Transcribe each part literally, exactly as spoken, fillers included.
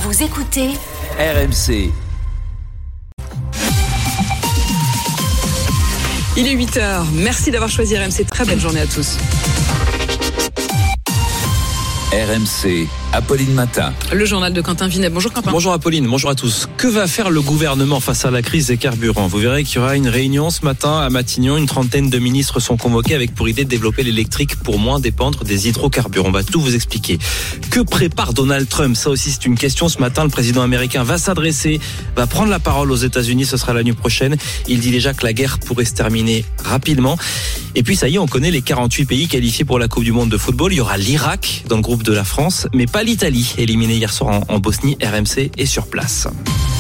Vous écoutez R M C. Il est huit heures. Merci d'avoir choisi R M C. Très belle journée à tous. R M C, Apolline Matin. Le journal de Quentin Vinet. Bonjour Quentin. Bonjour Apolline, bonjour à tous. Que va faire le gouvernement face à la crise des carburants ? Vous verrez qu'il y aura une réunion ce matin à Matignon. Une trentaine de ministres sont convoqués avec pour idée de développer l'électrique pour moins dépendre des hydrocarbures. On va tout vous expliquer. Que prépare Donald Trump ? Ça aussi c'est une question. Ce matin, le président américain va s'adresser, va prendre la parole aux États-Unis. Ce sera la nuit prochaine. Il dit déjà que la guerre pourrait se terminer rapidement. Et puis ça y est, on connaît les quarante-huit pays qualifiés pour la Coupe du Monde de football. Il y aura l'Irak dans le groupe de la France, mais pas l'Italie, éliminée hier soir en, en Bosnie. R M C est sur place.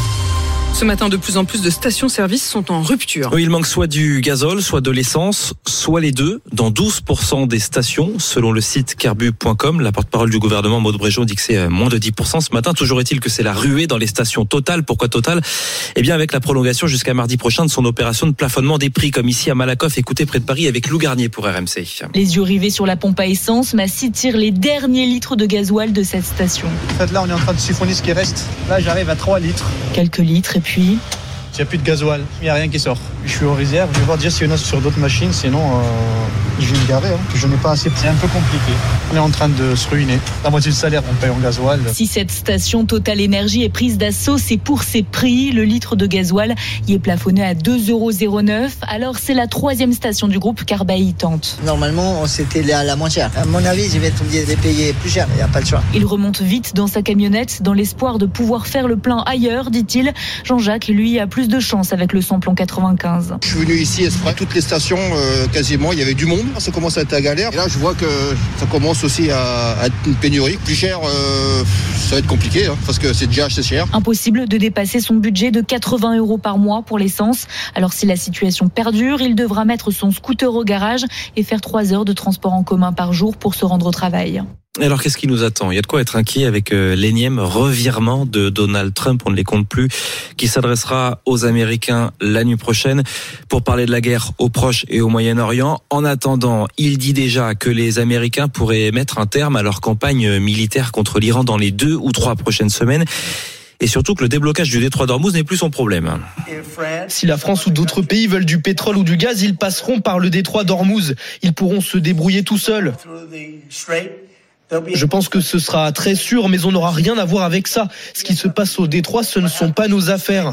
Ce matin, de plus en plus de stations-service sont en rupture. Oui, il manque soit du gazole, soit de l'essence, soit les deux, dans douze pour cent des stations, selon le site carbu point com. La porte-parole du gouvernement, Maud Bréjon, dit que c'est moins de dix pour cent ce matin. Toujours est-il que c'est la ruée dans les stations Total. Pourquoi Total ? Eh bien, avec la prolongation jusqu'à mardi prochain de son opération de plafonnement des prix, comme ici à Malakoff, écoutez près de Paris, avec Lou Garnier pour R M C. Les yeux rivés sur la pompe à essence, Massy tire les derniers litres de gasoil de cette station. En fait, là, on est en train de siphonner ce qui reste. Là, j'arrive à trois litres. Quelques litres et puis... Il n'y a plus de gasoil, il n'y a rien qui sort. Je suis en réserve, je vais voir déjà s'il y en a sur d'autres machines, sinon euh, je vais me garer. Hein. Je n'ai pas assez, c'est un peu compliqué. On est en train de se ruiner. La moitié du salaire, on paye en gasoil. Si cette station Total Énergie est prise d'assaut, c'est pour ses prix. Le litre de gasoil y est plafonné à deux euros zéro neuf. Alors c'est la troisième station du groupe Carbaï tente. Normalement, c'était à la moins chère. À mon avis, je vais être obligé de les payer plus cher. Il n'y a pas le choix. Il remonte vite dans sa camionnette dans l'espoir de pouvoir faire le plein ailleurs, dit-il. Jean-Jacques, lui, a plus de chance avec le samplon quatre-vingt-quinze. Je suis venu ici, à toutes les stations, euh, quasiment, il y avait du monde. Ça commence à être la galère. Et là, je vois que ça commence aussi à, à être une pénurie. Plus cher, euh, ça va être compliqué, hein, parce que c'est déjà assez cher. Impossible de dépasser son budget de quatre-vingts euros par mois pour l'essence. Alors si la situation perdure, il devra mettre son scooter au garage et faire trois heures de transport en commun par jour pour se rendre au travail. Alors qu'est-ce qui nous attend ? Il y a de quoi être inquiet avec euh, l'énième revirement de Donald Trump, on ne les compte plus, qui s'adressera aux Américains la nuit prochaine pour parler de la guerre au Proche et au Moyen-Orient. En attendant, il dit déjà que les Américains pourraient mettre un terme à leur campagne militaire contre l'Iran dans les deux ou trois prochaines semaines. Et surtout que le déblocage du détroit d'Ormuz n'est plus son problème. Si la France ou d'autres pays veulent du pétrole ou du gaz, ils passeront par le détroit d'Ormuz. Ils pourront se débrouiller tout seuls. Je pense que ce sera très sûr, mais on n'aura rien à voir avec ça. Ce qui se passe au détroit, ce ne sont pas nos affaires.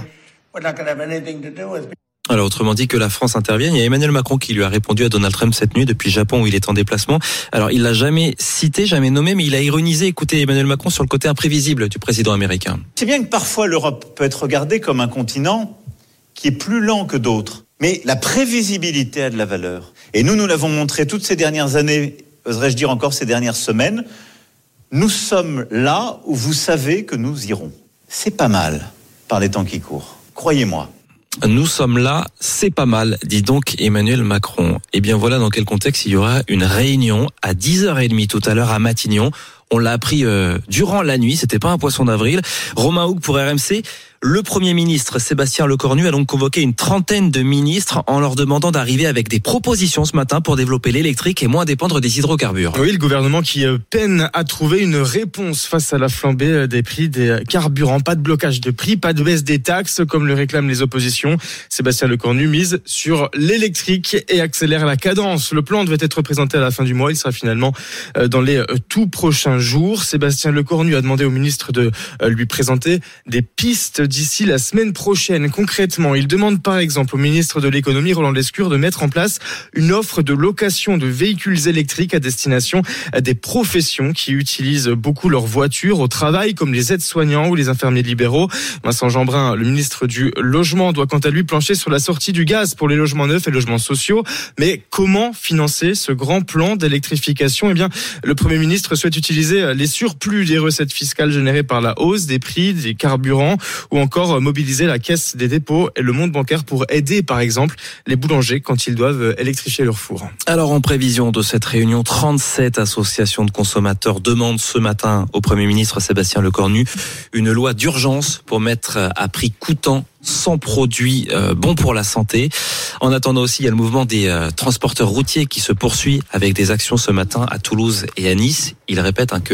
Alors, autrement dit, que la France intervienne. Il y a Emmanuel Macron qui lui a répondu à Donald Trump cette nuit depuis le Japon où il est en déplacement. Alors, il l'a jamais cité, jamais nommé, mais il a ironisé. Écoutez, Emmanuel Macron sur le côté imprévisible du président américain. C'est bien que parfois l'Europe peut être regardée comme un continent qui est plus lent que d'autres. Mais la prévisibilité a de la valeur. Et nous, nous l'avons montré toutes ces dernières années, oserais-je dire encore ces dernières semaines. Nous sommes là où vous savez que nous irons. C'est pas mal par les temps qui courent. Croyez-moi. Nous sommes là, c'est pas mal, dit donc Emmanuel Macron. Et bien voilà dans quel contexte il y aura une réunion à dix heures trente tout à l'heure à Matignon. On l'a appris euh, durant la nuit, c'était pas un poisson d'avril. Romain Houck pour R M C. Le Premier ministre Sébastien Lecornu a donc convoqué une trentaine de ministres en leur demandant d'arriver avec des propositions ce matin pour développer l'électrique et moins dépendre des hydrocarbures. Oui, le gouvernement qui peine à trouver une réponse face à la flambée des prix des carburants. Pas de blocage de prix, pas de baisse des taxes comme le réclament les oppositions. Sébastien Lecornu mise sur l'électrique et accélère la cadence. Le plan devait être présenté à la fin du mois. Il sera finalement dans les tout prochains jours. Sébastien Lecornu a demandé au ministre de lui présenter des pistes d'ici la semaine prochaine. Concrètement, il demande par exemple au ministre de l'économie, Roland Lescure, de mettre en place une offre de location de véhicules électriques à destination des professions qui utilisent beaucoup leur voiture au travail, comme les aides-soignants ou les infirmiers libéraux. Vincent Jeanbrun, le ministre du Logement, doit quant à lui plancher sur la sortie du gaz pour les logements neufs et logements sociaux. Mais comment financer ce grand plan d'électrification ? Eh bien, le Premier ministre souhaite utiliser les surplus des recettes fiscales générées par la hausse des prix des carburants ou encore mobiliser la caisse des dépôts et le monde bancaire pour aider, par exemple, les boulangers quand ils doivent électrifier leur four. Alors, en prévision de cette réunion, trente-sept associations de consommateurs demandent ce matin au Premier ministre Sébastien Lecornu une loi d'urgence pour mettre à prix coûtant cent produits euh, bons pour la santé. En attendant aussi, il y a le mouvement des euh, transporteurs routiers qui se poursuit avec des actions ce matin à Toulouse et à Nice. Il répète hein, que la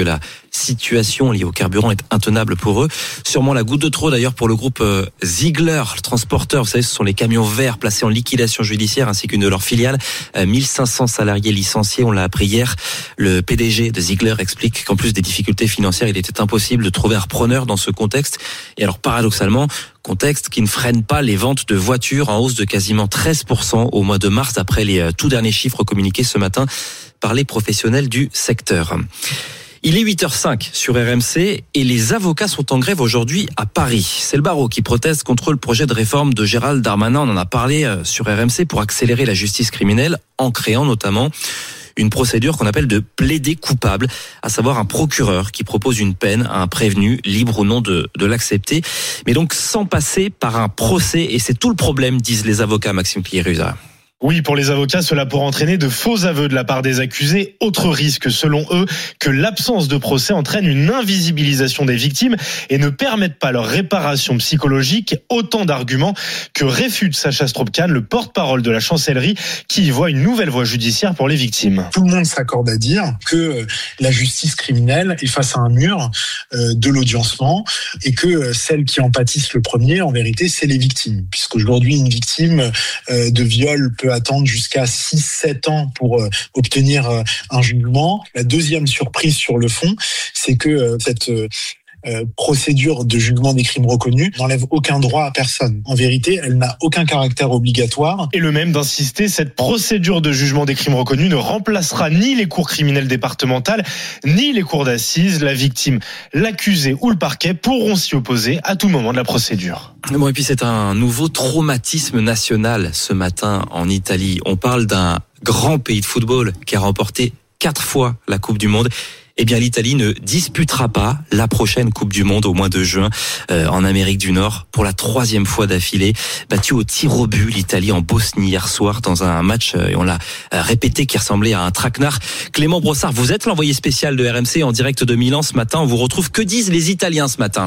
situation liée au carburant est intenable pour eux. Sûrement la goutte de trop d'ailleurs pour le groupe Ziegler, le transporteur. Vous savez, ce sont les camions verts placés en liquidation judiciaire ainsi qu'une de leurs filiales. mille cinq cents salariés licenciés, on l'a appris hier. Le P D G de Ziegler explique qu'en plus des difficultés financières, il était impossible de trouver un repreneur dans ce contexte. Et alors paradoxalement, contexte qui ne freine pas les ventes de voitures en hausse de quasiment treize pour cent au mois de mars d'après les tout derniers chiffres communiqués ce matin par les professionnels du secteur. Il est huit heures cinq sur R M C et les avocats sont en grève aujourd'hui à Paris. C'est le barreau qui proteste contre le projet de réforme de Gérald Darmanin. On en a parlé sur R M C pour accélérer la justice criminelle en créant notamment une procédure qu'on appelle de plaider coupable, à savoir un procureur qui propose une peine à un prévenu, libre ou non de, de l'accepter, mais donc sans passer par un procès. Et c'est tout le problème, disent les avocats, Maxime Cléruzat. Oui, pour les avocats, cela pourrait entraîner de faux aveux de la part des accusés. Autre risque, selon eux, que l'absence de procès entraîne une invisibilisation des victimes et ne permette pas leur réparation psychologique. Autant d'arguments que réfute Sacha Strobkan, le porte-parole de la chancellerie, qui y voit une nouvelle voie judiciaire pour les victimes. Tout le monde s'accorde à dire que la justice criminelle est face à un mur de l'audiencement et que celles qui en pâtissent le premier, en vérité, c'est les victimes. Puisqu'aujourd'hui, une victime de viol peut attendre jusqu'à six sept ans pour euh, obtenir euh, un jugement. La deuxième surprise sur le fond, c'est que euh, cette euh, euh, procédure de jugement des crimes reconnus n'enlève aucun droit à personne. En vérité, elle n'a aucun caractère obligatoire. Et le même d'insister, cette procédure de jugement des crimes reconnus ne remplacera ni les cours criminelles départementales, ni les cours d'assises. La victime, l'accusé ou le parquet pourront s'y opposer à tout moment de la procédure. Bon, et puis c'est un nouveau traumatisme national ce matin en Italie. On parle d'un grand pays de football qui a remporté quatre fois la Coupe du Monde. Eh bien, l'Italie ne disputera pas la prochaine Coupe du Monde au mois de juin euh, en Amérique du Nord pour la troisième fois d'affilée. Battue au tir au but, l'Italie en Bosnie hier soir dans un match, euh, et on l'a euh, répété, qui ressemblait à un traquenard. Clément Brossard, vous êtes l'envoyé spécial de R M C en direct de Milan ce matin. On vous retrouve. Que disent les Italiens ce matin ?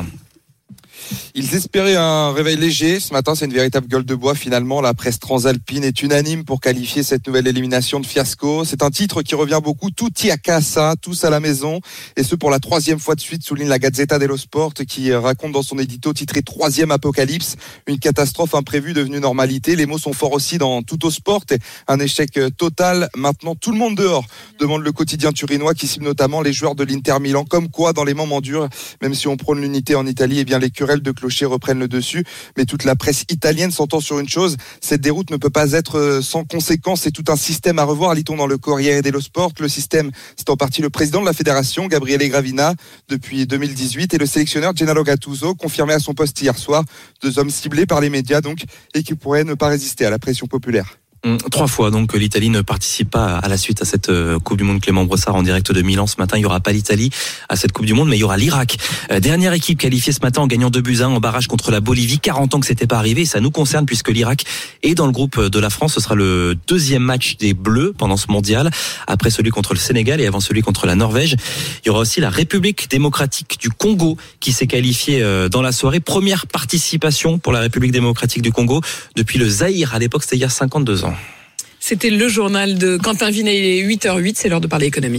Ils espéraient un réveil léger. Ce matin, c'est une véritable gueule de bois. Finalement, la presse transalpine est unanime pour qualifier cette nouvelle élimination de fiasco. C'est un titre qui revient beaucoup. Tutti a casa, tous à la maison. Et ce, pour la troisième fois de suite, souligne la Gazzetta dello Sport, qui raconte dans son édito titré Troisième apocalypse, une catastrophe imprévue devenue normalité. Les mots sont forts aussi dans Tutto Sport. Un échec total. Maintenant, tout le monde dehors, demande le quotidien turinois, qui cible notamment les joueurs de l'Inter Milan. Comme quoi, dans les moments durs, même si on prône l'unité en Italie, eh bien, les querelles de clocher reprennent le dessus, mais toute la presse italienne s'entend sur une chose: cette déroute ne peut pas être sans conséquences. C'est tout un système à revoir, lit-on dans le Corriere dello Sport. Le système, c'est en partie le président de la fédération, Gabriele Gravina, depuis deux mille dix-huit, et le sélectionneur Gennaro Gattuso, confirmé à son poste hier soir. Deux hommes ciblés par les médias donc, et qui pourraient ne pas résister à la pression populaire. Trois fois donc l'Italie ne participe pas à la suite à cette Coupe du Monde. Clément Brossard en direct de Milan ce matin. Il n'y aura pas l'Italie à cette Coupe du Monde, mais il y aura l'Irak. Dernière équipe qualifiée ce matin en gagnant deux buts à un en barrage contre la Bolivie. quarante ans que c'était pas arrivé, et ça nous concerne puisque l'Irak est dans le groupe de la France. Ce sera le deuxième match des Bleus pendant ce mondial, après celui contre le Sénégal et avant celui contre la Norvège. Il y aura aussi la République démocratique du Congo qui s'est qualifiée dans la soirée. Première participation pour la République démocratique du Congo depuis le Zaïre. À l'époque, c'était il y a cinquante-deux ans. C'était le journal de Quentin Vinet, il est huit heures huit, c'est l'heure de parler économie.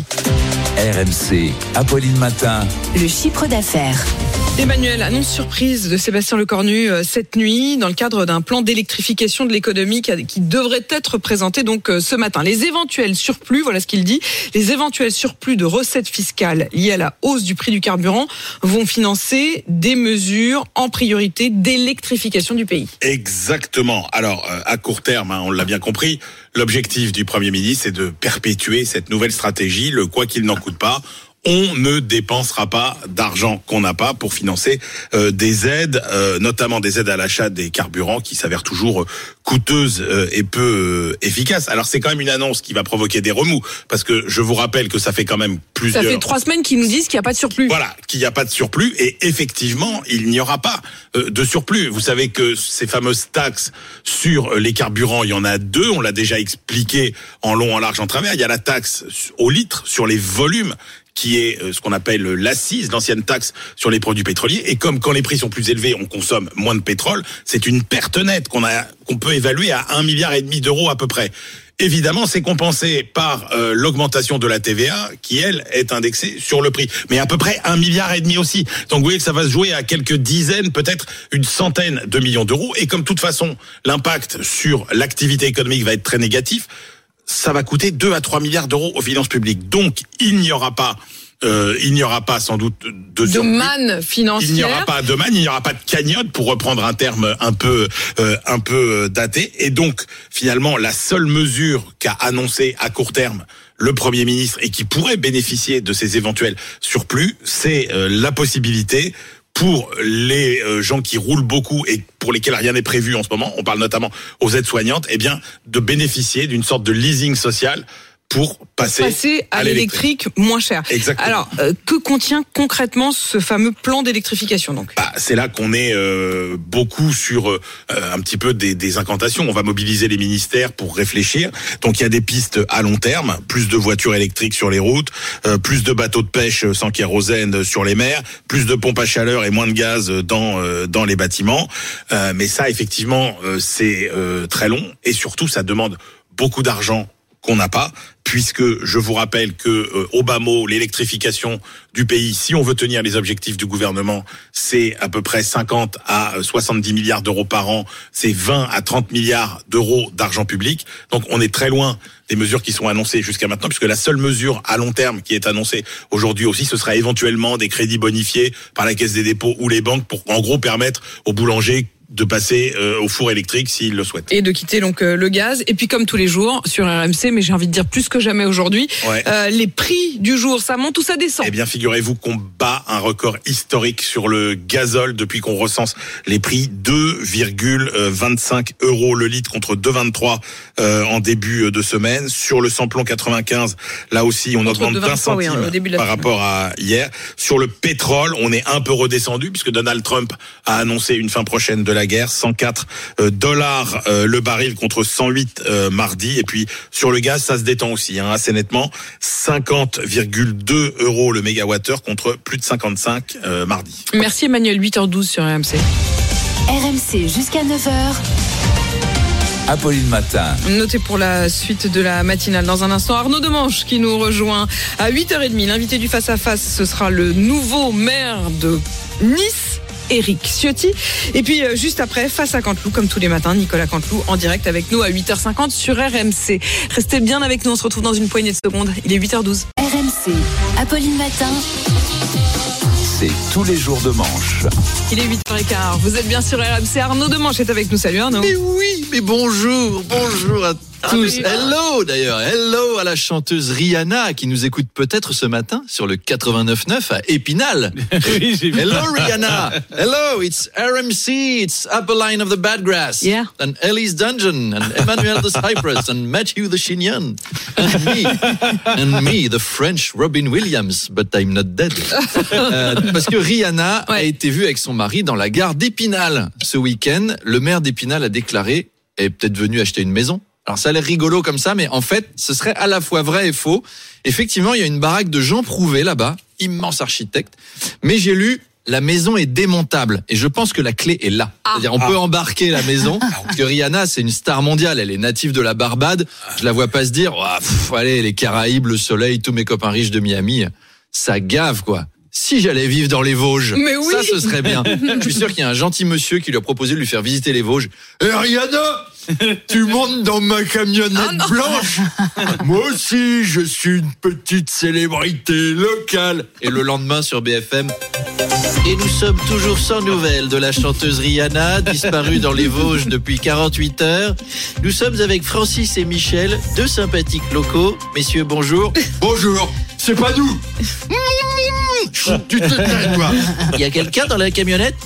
R M C, Apolline Matin. Le chiffre d'affaires. Emmanuel, annonce surprise de Sébastien Lecornu cette nuit dans le cadre d'un plan d'électrification de l'économie qui devrait être présenté donc ce matin. Les éventuels surplus, voilà ce qu'il dit, les éventuels surplus de recettes fiscales liées à la hausse du prix du carburant vont financer des mesures en priorité d'électrification du pays. Exactement. Alors, à court terme, hein, on l'a bien compris, l'objectif du Premier ministre, c'est de perpétuer cette nouvelle stratégie, le quoi qu'il n'en coûte pas. On ne dépensera pas d'argent qu'on n'a pas pour financer euh, des aides, euh, notamment des aides à l'achat des carburants qui s'avèrent toujours euh, coûteuses euh, et peu euh, efficaces. Alors c'est quand même une annonce qui va provoquer des remous, parce que je vous rappelle que ça fait quand même plusieurs... Ça fait trois semaines qu'ils nous disent qu'il n'y a pas de surplus. Voilà, qu'il n'y a pas de surplus, et effectivement, il n'y aura pas euh, de surplus. Vous savez que ces fameuses taxes sur les carburants, il y en a deux, on l'a déjà expliqué en long, en large, en travers. Il y a la taxe au litre sur les volumes, qui est ce qu'on appelle l'accise, l'ancienne taxe sur les produits pétroliers. Et comme quand les prix sont plus élevés, on consomme moins de pétrole, c'est une perte nette qu'on a, qu'on peut évaluer à un milliard et demi d'euros à peu près. évidemment, c'est compensé par euh, l'augmentation de la T V A qui, elle, est indexée sur le prix. Mais à peu près un milliard et demi aussi. Donc vous voyez que ça va se jouer à quelques dizaines, peut-être une centaine de millions d'euros. Et comme de toute façon, l'impact sur l'activité économique va être très négatif, ça va coûter deux à trois milliards d'euros aux finances publiques. Donc il n'y aura pas... Euh, il n'y aura pas sans doute de, de manne financière. Il n'y aura pas de manne, il n'y aura pas de cagnotte, pour reprendre un terme un peu euh, un peu daté. Et donc finalement, la seule mesure qu'a annoncée à court terme le Premier ministre et qui pourrait bénéficier de ces éventuels surplus, c'est euh, la possibilité pour les gens qui roulent beaucoup et pour lesquels rien n'est prévu en ce moment, on parle notamment aux aides-soignantes, eh bien de bénéficier d'une sorte de leasing social pour passer, passer à, à l'électrique. l'électrique moins cher. Exactement. Alors, euh, que contient concrètement ce fameux plan d'électrification donc ? Bah, c'est là qu'on est euh, beaucoup sur euh, un petit peu des, des incantations. On va mobiliser les ministères pour réfléchir. Donc il y a des pistes à long terme, plus de voitures électriques sur les routes, euh, plus de bateaux de pêche sans kérosène sur les mers, plus de pompes à chaleur et moins de gaz dans euh, dans les bâtiments. Euh, mais ça, effectivement, euh, c'est euh, très long et surtout, ça demande beaucoup d'argent qu'on n'a pas, puisque je vous rappelle que euh, au bas mot, l'électrification du pays, si on veut tenir les objectifs du gouvernement, c'est à peu près cinquante à soixante-dix milliards d'euros par an, c'est vingt à trente milliards d'euros d'argent public. Donc on est très loin des mesures qui sont annoncées jusqu'à maintenant, puisque la seule mesure à long terme qui est annoncée aujourd'hui aussi, ce sera éventuellement des crédits bonifiés par la Caisse des dépôts ou les banques pour en gros permettre aux boulangers de passer euh, au four électrique s'ils le souhaitent. Et de quitter donc euh, le gaz. Et puis comme tous les jours sur R M C, mais j'ai envie de dire plus que jamais aujourd'hui, ouais. euh, les prix du jour, ça monte ou ça descend ? Eh bien, figurez-vous qu'on bat un record historique sur le gazole depuis qu'on recense les prix. deux virgule vingt-cinq euros le litre contre deux virgule vingt-trois euh, en début de semaine. Sur le samplon quatre-vingt-quinze, là aussi, on augmente d'un centime oui, hein, par semaine. Rapport à hier. Sur le pétrole, on est un peu redescendu puisque Donald Trump a annoncé une fin prochaine de la guerre, cent quatre dollars euh, le baril contre cent huit euh, mardi. Et puis sur le gaz, ça se détend aussi, hein, assez nettement, cinquante virgule deux euros le mégawattheure contre plus de cinquante-cinq euh, mardi. Merci Emmanuel, huit heures douze sur R M C. R M C jusqu'à neuf heures. Apolline Matin. Notez pour la suite de la matinale dans un instant Arnaud Demanche qui nous rejoint à huit heures trente. L'invité du Face à Face, ce sera le nouveau maire de Nice, Éric Ciotti. Et puis euh, juste après, face à Canteloup, comme tous les matins, Nicolas Canteloup en direct avec nous à huit heures cinquante sur R M C. Restez bien avec nous, on se retrouve dans une poignée de secondes. Il est huit heures douze. R M C, Apolline Matin. C'est tous les jours de manche. Il est huit heures quinze. Vous êtes bien sur R M C. Arnaud Demanche est avec nous. Salut Arnaud. Mais oui, mais bonjour, bonjour à tous. Hello d'ailleurs, hello à la chanteuse Rihanna qui nous écoute peut-être ce matin sur le quatre-vingt-neuf neuf à Épinal. Hello Rihanna. Hello, it's R M C, it's Apolline of the Bad Grass. Yeah. And Ellie's Dungeon, and Emmanuel the Cypress, and Matthew the Chignon, and me, and me, the French Robin Williams, but I'm not dead. Euh, parce que Rihanna ouais. a été vue avec son mari dans la gare d'Épinal ce week-end. Le maire d'Épinal a déclaré, elle est peut-être venue acheter une maison. Alors ça a l'air rigolo comme ça, mais en fait, ce serait à la fois vrai et faux. Effectivement, il y a une baraque de Jean Prouvé là-bas, immense architecte. Mais j'ai lu, la maison est démontable. Et je pense que la clé est là. Ah. C'est-à-dire, on ah. peut embarquer la maison. Parce que Rihanna, c'est une star mondiale. Elle est native de la Barbade. Je la vois pas se dire, oh, pff, allez, les Caraïbes, le soleil, tous mes copains riches de Miami. Ça gave, quoi. Si j'allais vivre dans les Vosges, mais oui. ça, ce serait bien. Je suis sûr qu'il y a un gentil monsieur qui lui a proposé de lui faire visiter les Vosges. Et Rihanna, tu montes dans ma camionnette ah blanche. Moi aussi, je suis une petite célébrité locale. Et le lendemain sur B F M. Et nous sommes toujours sans nouvelles de la chanteuse Rihanna, disparue dans les Vosges depuis quarante-huit heures. Nous sommes avec Francis et Michel, deux sympathiques locaux. Messieurs, bonjour. Bonjour. C'est pas nous. Tu te tais, toi. Il y a quelqu'un dans la camionnette?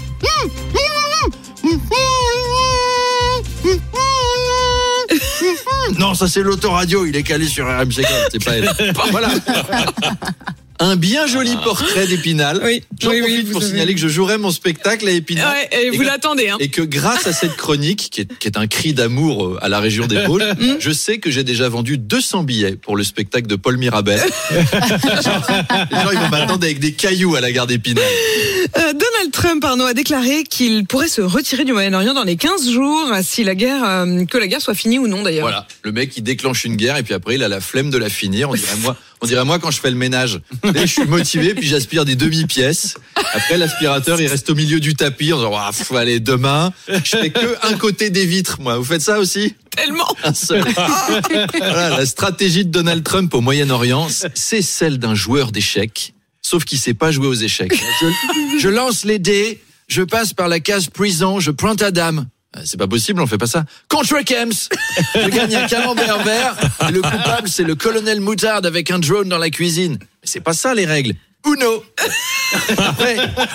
Non, ça c'est l'autoradio, il est calé sur R M C, c'est pas elle. Voilà. Un bien joli portrait d'Épinal. Oui, J'en oui, profite oui, pour signaler que je jouerai mon spectacle à Épinal. Ouais, et, et vous que, l'attendez. Hein. Et que grâce à cette chronique, qui est, qui est un cri d'amour à la région des Vosges, je sais que j'ai déjà vendu deux cents billets pour le spectacle de Paul Mirabel. Les gens, ils vont m'attendre avec des cailloux à la gare d'Épinal. Euh, Donald Trump a Arnaud a déclaré qu'il pourrait se retirer du Moyen-Orient dans les quinze jours, si la guerre, euh, que la guerre soit finie ou non d'ailleurs. Voilà, le mec il déclenche une guerre et puis après il a la flemme de la finir. On dirait moi, on dirait moi quand je fais le ménage. Et je suis motivé puis j'aspire des demi-pièces. Après l'aspirateur il reste au milieu du tapis. On dit oh, faut aller demain. Je fais que un côté des vitres. Moi, vous faites ça aussi? Tellement. Un seul. Voilà, la stratégie de Donald Trump au Moyen-Orient, c'est celle d'un joueur d'échecs. Sauf qu'il sait pas jouer aux échecs. Je, je lance les dés, je passe par la case prison, je pointe à dame. C'est pas possible, on fait pas ça. Contre Kems, je gagne un camembert vert, et le coupable c'est le colonel Moutarde avec un drone dans la cuisine. Mais c'est pas ça les règles. Uno. Après.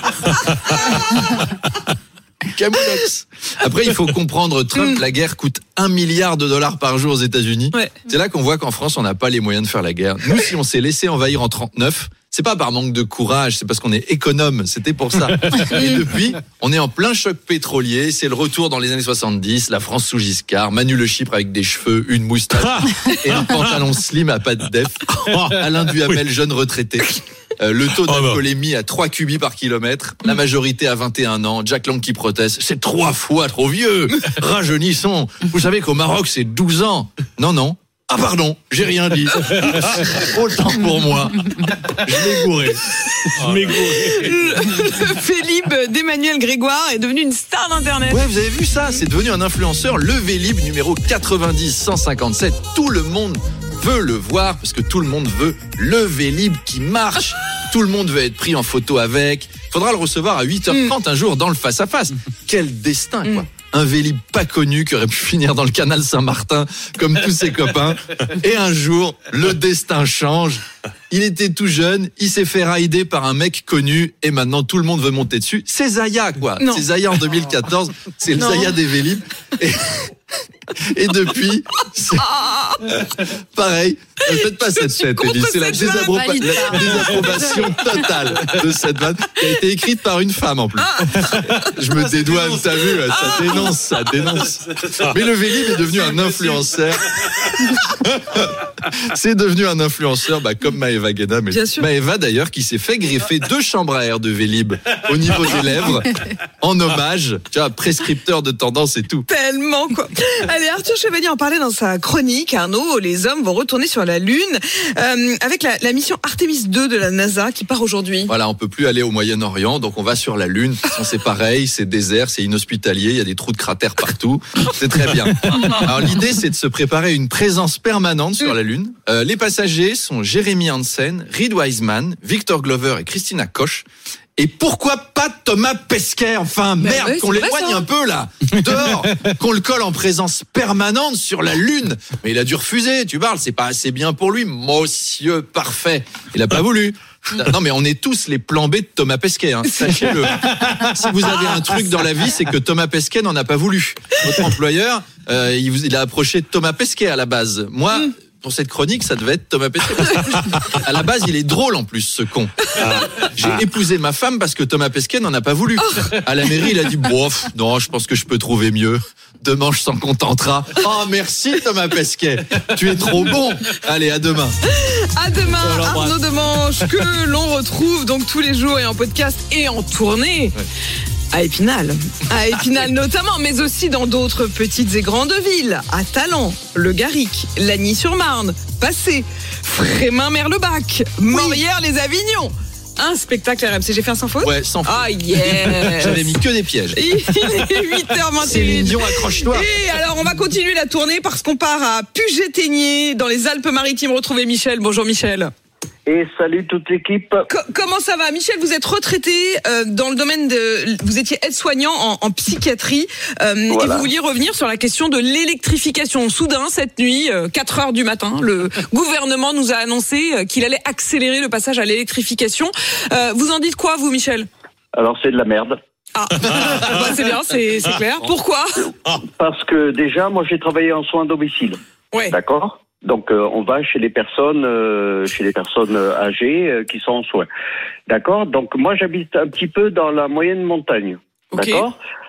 Camoulox. Après, il faut comprendre Trump, la guerre coûte un milliard de dollars par jour aux États-Unis. Ouais. C'est là qu'on voit qu'en France, on n'a pas les moyens de faire la guerre. Nous, si on s'est laissé envahir en trente-neuf, c'est pas par manque de courage, c'est parce qu'on est économe. C'était pour ça. Et depuis, on est en plein choc pétrolier. C'est le retour dans les années soixante-dix. La France sous Giscard. Manu Le Chypre avec des cheveux, une moustache et un pantalon slim à pattes def. Alain Duhamel, jeune retraité. Euh, le taux d'alcoolémie à trois cubis par kilomètre, la majorité à vingt et un ans, Jack Lang qui proteste, c'est trois fois trop vieux, rajeunissons. Vous savez qu'au Maroc c'est douze ans. Non, non. Ah pardon, j'ai rien dit. Autant pour moi. Je l'ai gouré. Je l'ai gouré. Vélib d'Emmanuel Grégoire est devenu une star d'internet. Ouais, vous avez vu ça? C'est devenu un influenceur. Le Vélib numéro quatre-vingt-dix cent cinquante-sept. Tout le monde veut le voir parce que tout le monde veut le Vélib qui marche. Tout le monde veut être pris en photo avec. Faudra le recevoir à huit heures trente un jour dans le face-à-face. Quel destin, quoi. Un Vélib pas connu qui aurait pu finir dans le canal Saint-Martin comme tous ses copains. Et un jour, le destin change. Il était tout jeune, il s'est fait rider par un mec connu et maintenant tout le monde veut monter dessus. C'est Zaya, quoi. Non. C'est Zaya en deux mille quatorze. C'est le non. Zaya des Vélib. Et, et depuis, c'est pareil. Ne faites pas cette tête, Élise. C'est la, désappro- la désapprobation totale de cette vanne qui a été écrite par une femme en plus. Je me dédouane, t'as vu, ça dénonce, ça dénonce. Mais le Vélib est devenu un influenceur. C'est devenu un influenceur, bah, comme Maëva Guéda. Mais Maëva d'ailleurs qui s'est fait greffer deux chambres à air de Vélib au niveau des lèvres en hommage, tu vois, prescripteur de tendance et tout. Tellement quoi. Allez, Arthur Chevalier en parlait dans sa chronique. Arnaud, les hommes vont retourner sur la Lune euh, avec la, la mission Artemis deux de la NASA qui part aujourd'hui. Voilà, on peut plus aller au Moyen-Orient, donc on va sur la Lune. C'est pareil, c'est désert, c'est inhospitalier, il y a des trous de cratères partout. C'est très bien. Alors l'idée, c'est de se préparer à une présence permanente sur la Lune. Euh, les passagers sont Jeremy Hansen, Reed Wiseman, Victor Glover et Christina Koch. Et pourquoi pas Thomas Pesquet, enfin, mais merde, ouais, qu'on l'éloigne un peu, là, dehors, qu'on le colle en présence permanente sur la Lune. Mais il a dû refuser, tu parles, c'est pas assez bien pour lui, monsieur parfait. Il a pas voulu. Non, mais on est tous les plans B de Thomas Pesquet, hein, sachez-le. Si vous avez un truc dans la vie, c'est que Thomas Pesquet n'en a pas voulu. Votre employeur, euh, il, il a approché Thomas Pesquet à la base. Moi, mm. pour cette chronique, ça devait être Thomas Pesquet. Parce plus, à la base, il est drôle en plus, ce con. J'ai épousé ma femme parce que Thomas Pesquet n'en a pas voulu. À la mairie, il a dit, bof, non, je pense que je peux trouver mieux. Demain, je s'en contentera. Oh, merci Thomas Pesquet. Tu es trop bon. Allez, à demain. À demain, Arnaud Demanche, que l'on retrouve donc tous les jours et en podcast et en tournée. Ouais. À Épinal, à Épinal notamment, mais aussi dans d'autres petites et grandes villes, à Talent, Le Garric, Lagny-sur-Marne, Passé, Frémin-Merlebac, oui. Morières-les-Avignon. Un spectacle R M C, j'ai fait un sans faute? Ouais, sans faute. Ah, yes. J'avais mis que des pièges. Il est huit heures vingt et un. Céline Dion, accroche-toi. Et alors, on va continuer la tournée parce qu'on part à Puget-Théniers, dans les Alpes-Maritimes, retrouver Michel. Bonjour Michel. Et salut toute l'équipe. Co- comment ça va, Michel? Vous êtes retraité euh, dans le domaine de, vous étiez aide-soignant en, en psychiatrie euh, voilà. Et vous vouliez revenir sur la question de l'électrification. Soudain, cette nuit, euh, quatre heures du matin, le gouvernement nous a annoncé euh, qu'il allait accélérer le passage à l'électrification. Euh, vous en dites quoi, vous, Michel? Alors, c'est de la merde. Ah, bah, c'est bien, c'est, c'est clair. Pourquoi? Parce que déjà, moi, j'ai travaillé en soins à domicile. Ouais. D'accord. Donc euh, on va chez les personnes, euh, chez les personnes âgées euh, qui sont en soins. D'accord. Donc moi j'habite un petit peu dans la moyenne montagne. Okay. D'accord.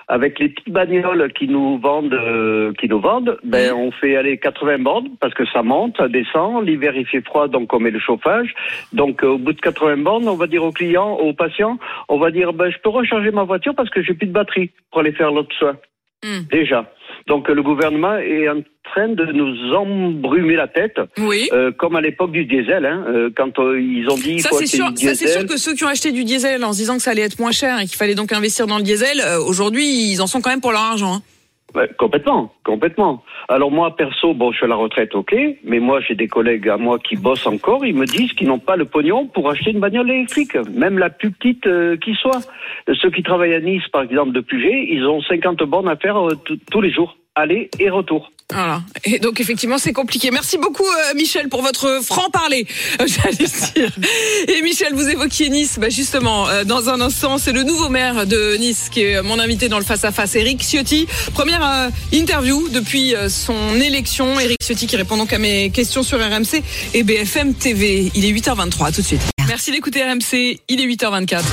avec les petites bagnoles qui nous vendent, euh, qui nous vendent, ben on fait aller quatre-vingts bornes parce que ça monte, ça descend. L'hiver il fait froid, donc on met le chauffage. Donc euh, au bout de quatre-vingts bornes, on va dire au client, au patient, on va dire ben je peux recharger ma voiture parce que j'ai plus de batterie pour aller faire l'autre soin. Mmh. Déjà. Donc le gouvernement est en train de nous embrumer la tête, oui. euh, comme à l'époque du diesel, hein, euh, quand euh, ils ont dit... Ça c'est, sûr, ça c'est sûr que ceux qui ont acheté du diesel en se disant que ça allait être moins cher et qu'il fallait donc investir dans le diesel, euh, aujourd'hui ils en sont quand même pour leur argent. Hein. Ouais, complètement, complètement. Alors moi, perso, bon, je suis à la retraite, ok, mais moi, j'ai des collègues à moi qui bossent encore, ils me disent qu'ils n'ont pas le pognon pour acheter une bagnole électrique, même la plus petite euh, qui soit. Ceux qui travaillent à Nice, par exemple, de Puget, ils ont cinquante bornes à faire euh, t- tous les jours, aller et retour. Voilà. Et donc effectivement c'est compliqué. Merci beaucoup euh, Michel pour votre franc-parler, euh, j'allais dire. Et Michel, vous évoquiez Nice, bah justement euh, dans un instant c'est le nouveau maire de Nice qui est mon invité dans le face-à-face, Éric Ciotti. Première euh, interview depuis euh, son élection. Éric Ciotti qui répond donc à mes questions sur R M C et B F M T V. Il est huit heures vingt-trois, tout de suite. Merci d'écouter R M C, il est huit heures vingt-quatre.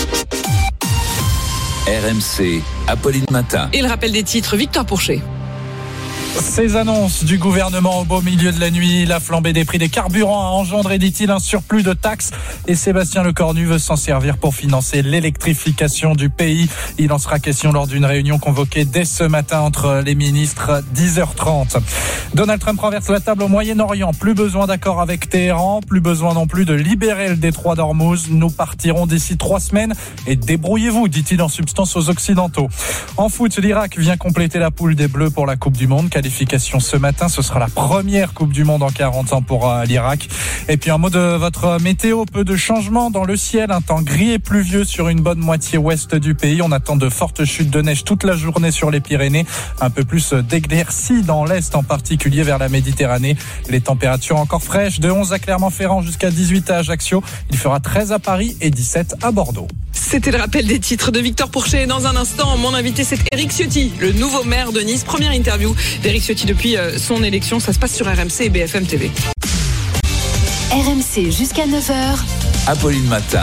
R M C, Apolline Matin. Et le rappel des titres, Victor Pourchet. Ces annonces du gouvernement au beau milieu de la nuit, la flambée des prix des carburants a engendré, dit-il, un surplus de taxes et Sébastien Lecornu veut s'en servir pour financer l'électrification du pays. Il en sera question lors d'une réunion convoquée dès ce matin entre les ministres, dix heures trente. Donald Trump renverse la table au Moyen-Orient. Plus besoin d'accord avec Téhéran, plus besoin non plus de libérer le détroit d'Ormuz. Nous partirons d'ici trois semaines et débrouillez-vous, dit-il en substance aux Occidentaux. En foot, l'Irak vient compléter la poule des Bleus pour la Coupe du Monde. Qualification ce matin, ce sera la première Coupe du Monde en quarante ans pour euh, l'Irak. Et puis un mot de votre météo, peu de changements dans le ciel, un temps gris et pluvieux sur une bonne moitié ouest du pays. On attend de fortes chutes de neige toute la journée sur les Pyrénées, un peu plus d'éclaircies dans l'est, en particulier vers la Méditerranée. Les températures encore fraîches, de onze à Clermont-Ferrand jusqu'à dix-huit à Ajaccio. Il fera treize à Paris et dix-sept à Bordeaux. C'était le rappel des titres de Victor Pourchet. Dans un instant, mon invité c'est Éric Ciotti, le nouveau maire de Nice. Première interview d'Éric Ciotti depuis son élection. Ça se passe sur R M C et B F M T V. R M C jusqu'à neuf heures. Apolline Matin.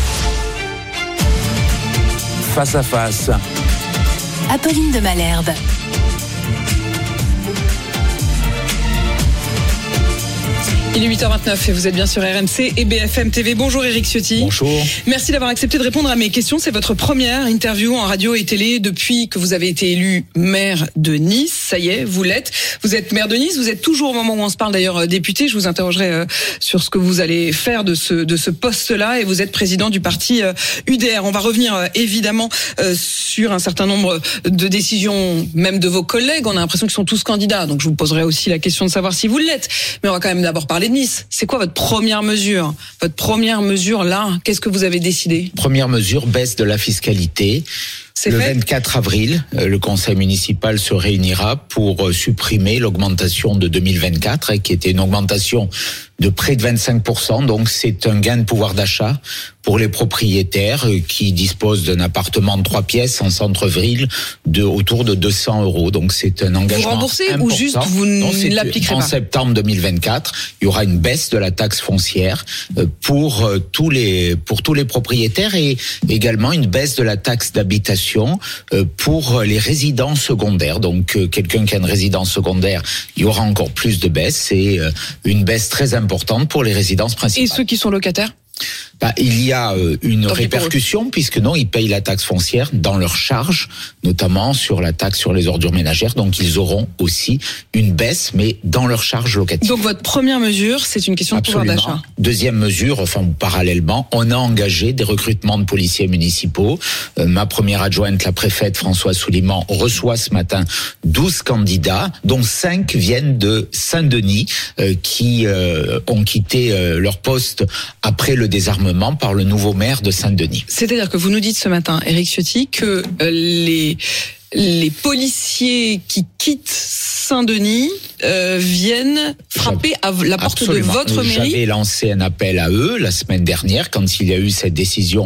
Face à face. Apolline de Malherbe. Il est huit heures vingt-neuf et vous êtes bien sur R M C et B F M T V. Bonjour Éric Ciotti. Bonjour. Merci d'avoir accepté de répondre à mes questions. C'est votre première interview en radio et télé depuis que vous avez été élu maire de Nice. Ça y est, vous l'êtes. Vous êtes maire de Nice. Vous êtes toujours au moment où on se parle d'ailleurs député. Je vous interrogerai sur ce que vous allez faire de ce de ce poste-là. Et vous êtes président du parti U D R. On va revenir évidemment sur un certain nombre de décisions, même de vos collègues. On a l'impression qu'ils sont tous candidats. Donc je vous poserai aussi la question de savoir si vous l'êtes. Mais on va quand même d'abord parler de Nice. C'est quoi votre première mesure? Votre première mesure là, qu'est-ce que vous avez décidé? Première mesure, baisse de la fiscalité. C'est le fait. vingt-quatre avril, le conseil municipal se réunira pour supprimer l'augmentation de deux mille vingt-quatre, qui était une augmentation de près de vingt-cinq pour cent. Donc c'est un gain de pouvoir d'achat pour les propriétaires qui disposent d'un appartement de trois pièces en centre-ville de autour de deux cents euros. Donc c'est un engagement. Vous remboursez important. ou juste vous non, ne l'appliquerez en pas? En septembre deux mille vingt-quatre, il y aura une baisse de la taxe foncière pour tous les pour tous les propriétaires et également une baisse de la taxe d'habitation pour les résidents secondaires. Donc quelqu'un qui a une résidence secondaire, il y aura encore plus de baisse et une baisse très importante pour les résidences principales. Et ceux qui sont locataires? Bah, il y a une Donc, répercussion puisque non, ils payent la taxe foncière dans leurs charges, notamment sur la taxe sur les ordures ménagères. Donc ils auront aussi une baisse, mais dans leurs charges locatives. Donc votre première mesure, c'est une question de Absolument. pouvoir d'achat. Deuxième mesure, enfin parallèlement, on a engagé des recrutements de policiers municipaux. Euh, ma première adjointe, la préfète Françoise Souliman, reçoit ce matin douze candidats, dont cinq viennent de Saint-Denis, euh, qui euh, ont quitté euh, leur poste après le désarmement par le nouveau maire de Saint-Denis. C'est-à-dire que vous nous dites ce matin, Éric Ciotti, que euh, les les policiers qui quittent Saint-Denis euh, viennent frapper à la porte Absolument. de votre mairie. J'avais lancé un appel à eux la semaine dernière quand il y a eu cette décision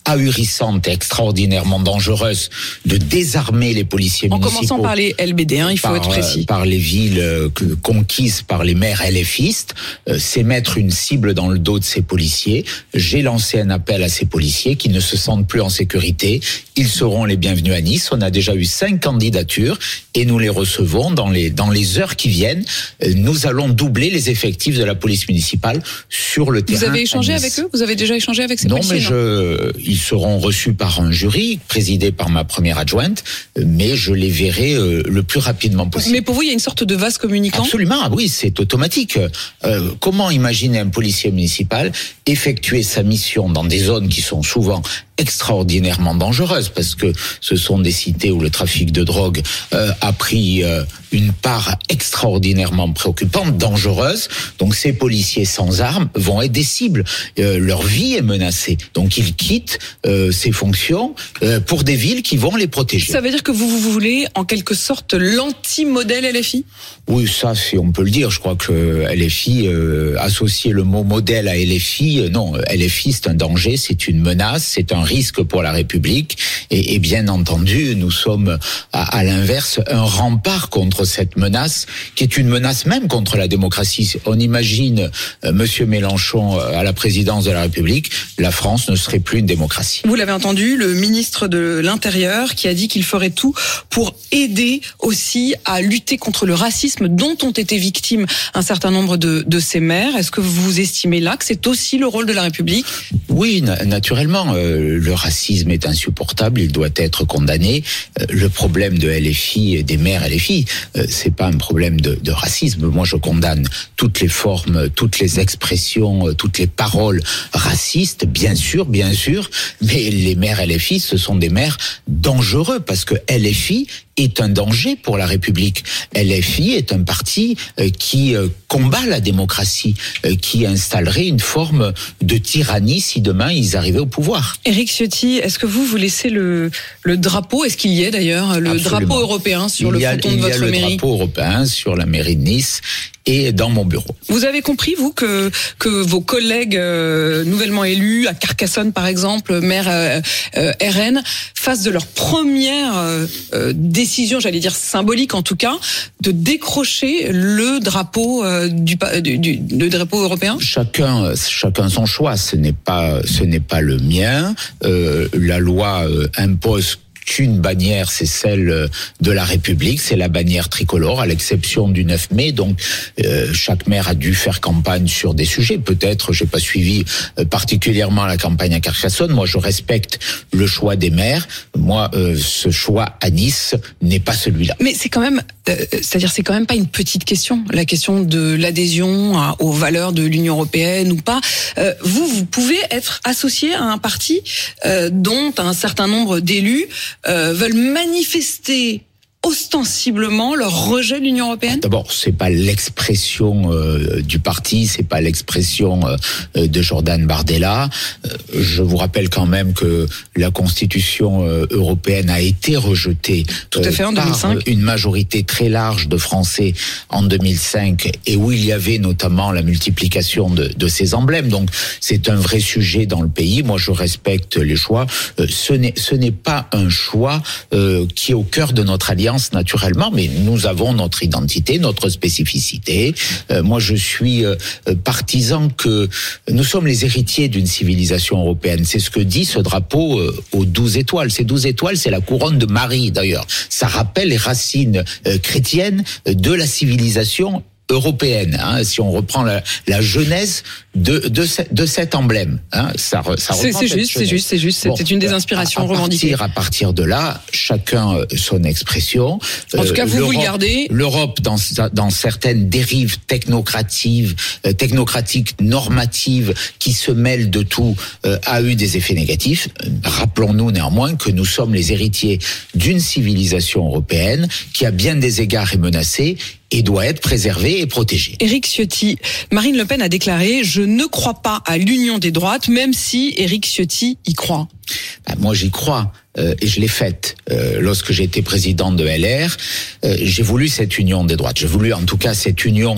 ahurissante et extraordinairement dangereuse de désarmer les policiers en municipaux. En commençant par les L B D, hein, il faut par, être précis. Par les villes euh, conquises par les maires LFistes, euh, c'est mettre une cible dans le dos de ces policiers. J'ai lancé un appel à ces policiers qui ne se sentent plus en sécurité. Ils seront les bienvenus à Nice. On a déjà eu cinq candidatures et nous les recevons dans les, dans les heures qui viennent. Euh, nous allons doubler les effectifs de la police municipale sur le terrain. Vous avez échangé avec eux? Vous avez déjà échangé avec ces non, policiers? Mais non, mais ils seront reçus par un jury présidé par ma première adjointe, mais je les verrai euh, le plus rapidement possible. Mais pour vous, il y a une sorte de vase communicant? Absolument, oui, c'est automatique. Euh, comment imaginer un policier municipal effectuer sa mission dans des zones qui sont souvent extraordinairement dangereuses, parce que ce sont des cités où le trafic de drogue euh, a pris euh, une part extraordinairement préoccupante, dangereuse. Donc ces policiers sans armes vont être des cibles. Euh, leur vie est menacée. Donc ils quittent euh, ces fonctions euh, pour des villes qui vont les protéger. Ça veut dire que vous, vous voulez en quelque sorte l'anti-modèle L F I? Oui, ça, c'est, on peut le dire. Je crois que L F I, euh, associer le mot modèle à L F I, euh, non, L F I c'est un danger, c'est une menace, c'est un risque pour la République. Et, et bien entendu, nous sommes à, à l'inverse un rempart contre cette menace, qui est une menace même contre la démocratie. On imagine euh, Monsieur Mélenchon euh, à la présidence de la République, la France ne serait plus une démocratie. Vous l'avez entendu, le ministre de l'Intérieur qui a dit qu'il ferait tout pour aider aussi à lutter contre le racisme dont ont été victimes un certain nombre de, de ces maires. Est-ce que vous estimez là que c'est aussi le rôle de la République? Oui, na- naturellement. Euh, le racisme est insupportable, il doit être condamné. Euh, le problème de L F I et des maires L F I, euh, c'est pas un problème de, de racisme. Moi, je condamne toutes les formes, toutes les expressions, euh, toutes les paroles racistes, bien sûr, bien sûr. Mais les maires L F I, ce sont des maires dangereux parce que L F I est un danger pour la République. L F I est un parti euh, qui euh, combat la démocratie, euh, qui installerait une forme de tyrannie si demain ils arrivaient au pouvoir. Éric Ciotti, est-ce que vous, vous laissez le, le drapeau, est-ce qu'il y est d'ailleurs, le Absolument. drapeau européen sur il le y a, fronton de votre Il y a mairie? le drapeau européen sur la mairie de Nice et dans mon bureau. Vous avez compris, vous, que, que vos collègues euh, nouvellement élus, à Carcassonne par exemple, maire euh, euh, R N, fassent de leur première euh, euh, décision, j'allais dire symbolique en tout cas, de décrocher le drapeau euh, du, du, du le drapeau européen? Chacun, chacun son choix. Ce n'est pas, ce n'est pas le mien. Euh, la loi euh, impose qu'une bannière, c'est celle de la République, c'est la bannière tricolore, à l'exception du neuf mai. Donc, euh, chaque maire a dû faire campagne sur des sujets. Peut-être, j'ai pas suivi euh, particulièrement la campagne à Carcassonne. Moi, je respecte le choix des maires. Moi, euh, ce choix à Nice n'est pas celui-là. Mais c'est quand même, euh, c'est-à-dire, c'est quand même pas une petite question, la question de l'adhésion à, aux valeurs de l'Union européenne ou pas. Euh, vous, vous pouvez être associé à un parti euh, dont un certain nombre d'élus Euh, veulent manifester ostensiblement leur rejet de l'Union européenne? D'abord, c'est pas l'expression euh, du parti, c'est pas l'expression euh, de Jordan Bardella. Euh, je vous rappelle quand même que la Constitution euh, européenne a été rejetée Tout à fait, en par deux mille cinq. une majorité très large de Français en deux mille cinq, et où il y avait notamment la multiplication de, de ces emblèmes. Donc, c'est un vrai sujet dans le pays. Moi, je respecte les choix. Euh, ce n'est, ce n'est pas un choix euh, qui est au cœur de notre alliance, naturellement, mais nous avons notre identité, notre spécificité. Euh, moi, je suis euh, partisan que nous sommes les héritiers d'une civilisation européenne. C'est ce que dit ce drapeau euh, aux douze étoiles. Ces douze étoiles, c'est la couronne de Marie, d'ailleurs. Ça rappelle les racines euh, chrétiennes de la civilisation européenne, hein, si on reprend la, la genèse de, de, ce, de cet emblème. Hein, ça, ça c'est, c'est, juste, c'est juste, c'est juste, c'est juste, c'était une des inspirations à, à revendiquées. Partir, à partir de là, chacun son expression. En tout cas, vous, vous le gardez. L'Europe, dans, dans certaines dérives technocratives, euh, technocratiques, normatives, qui se mêlent de tout, euh, a eu des effets négatifs. Rappelons-nous néanmoins que nous sommes les héritiers d'une civilisation européenne qui, à bien des égards, est menacée et doit être préservé et protégé. Éric Ciotti, Marine Le Pen a déclaré « Je ne crois pas à l'union des droites », même si Éric Ciotti y croit. Ben, moi, j'y crois. Euh, et je l'ai faite. Euh, lorsque j'ai été président de L R, euh, j'ai voulu cette union des droites. J'ai voulu en tout cas cette union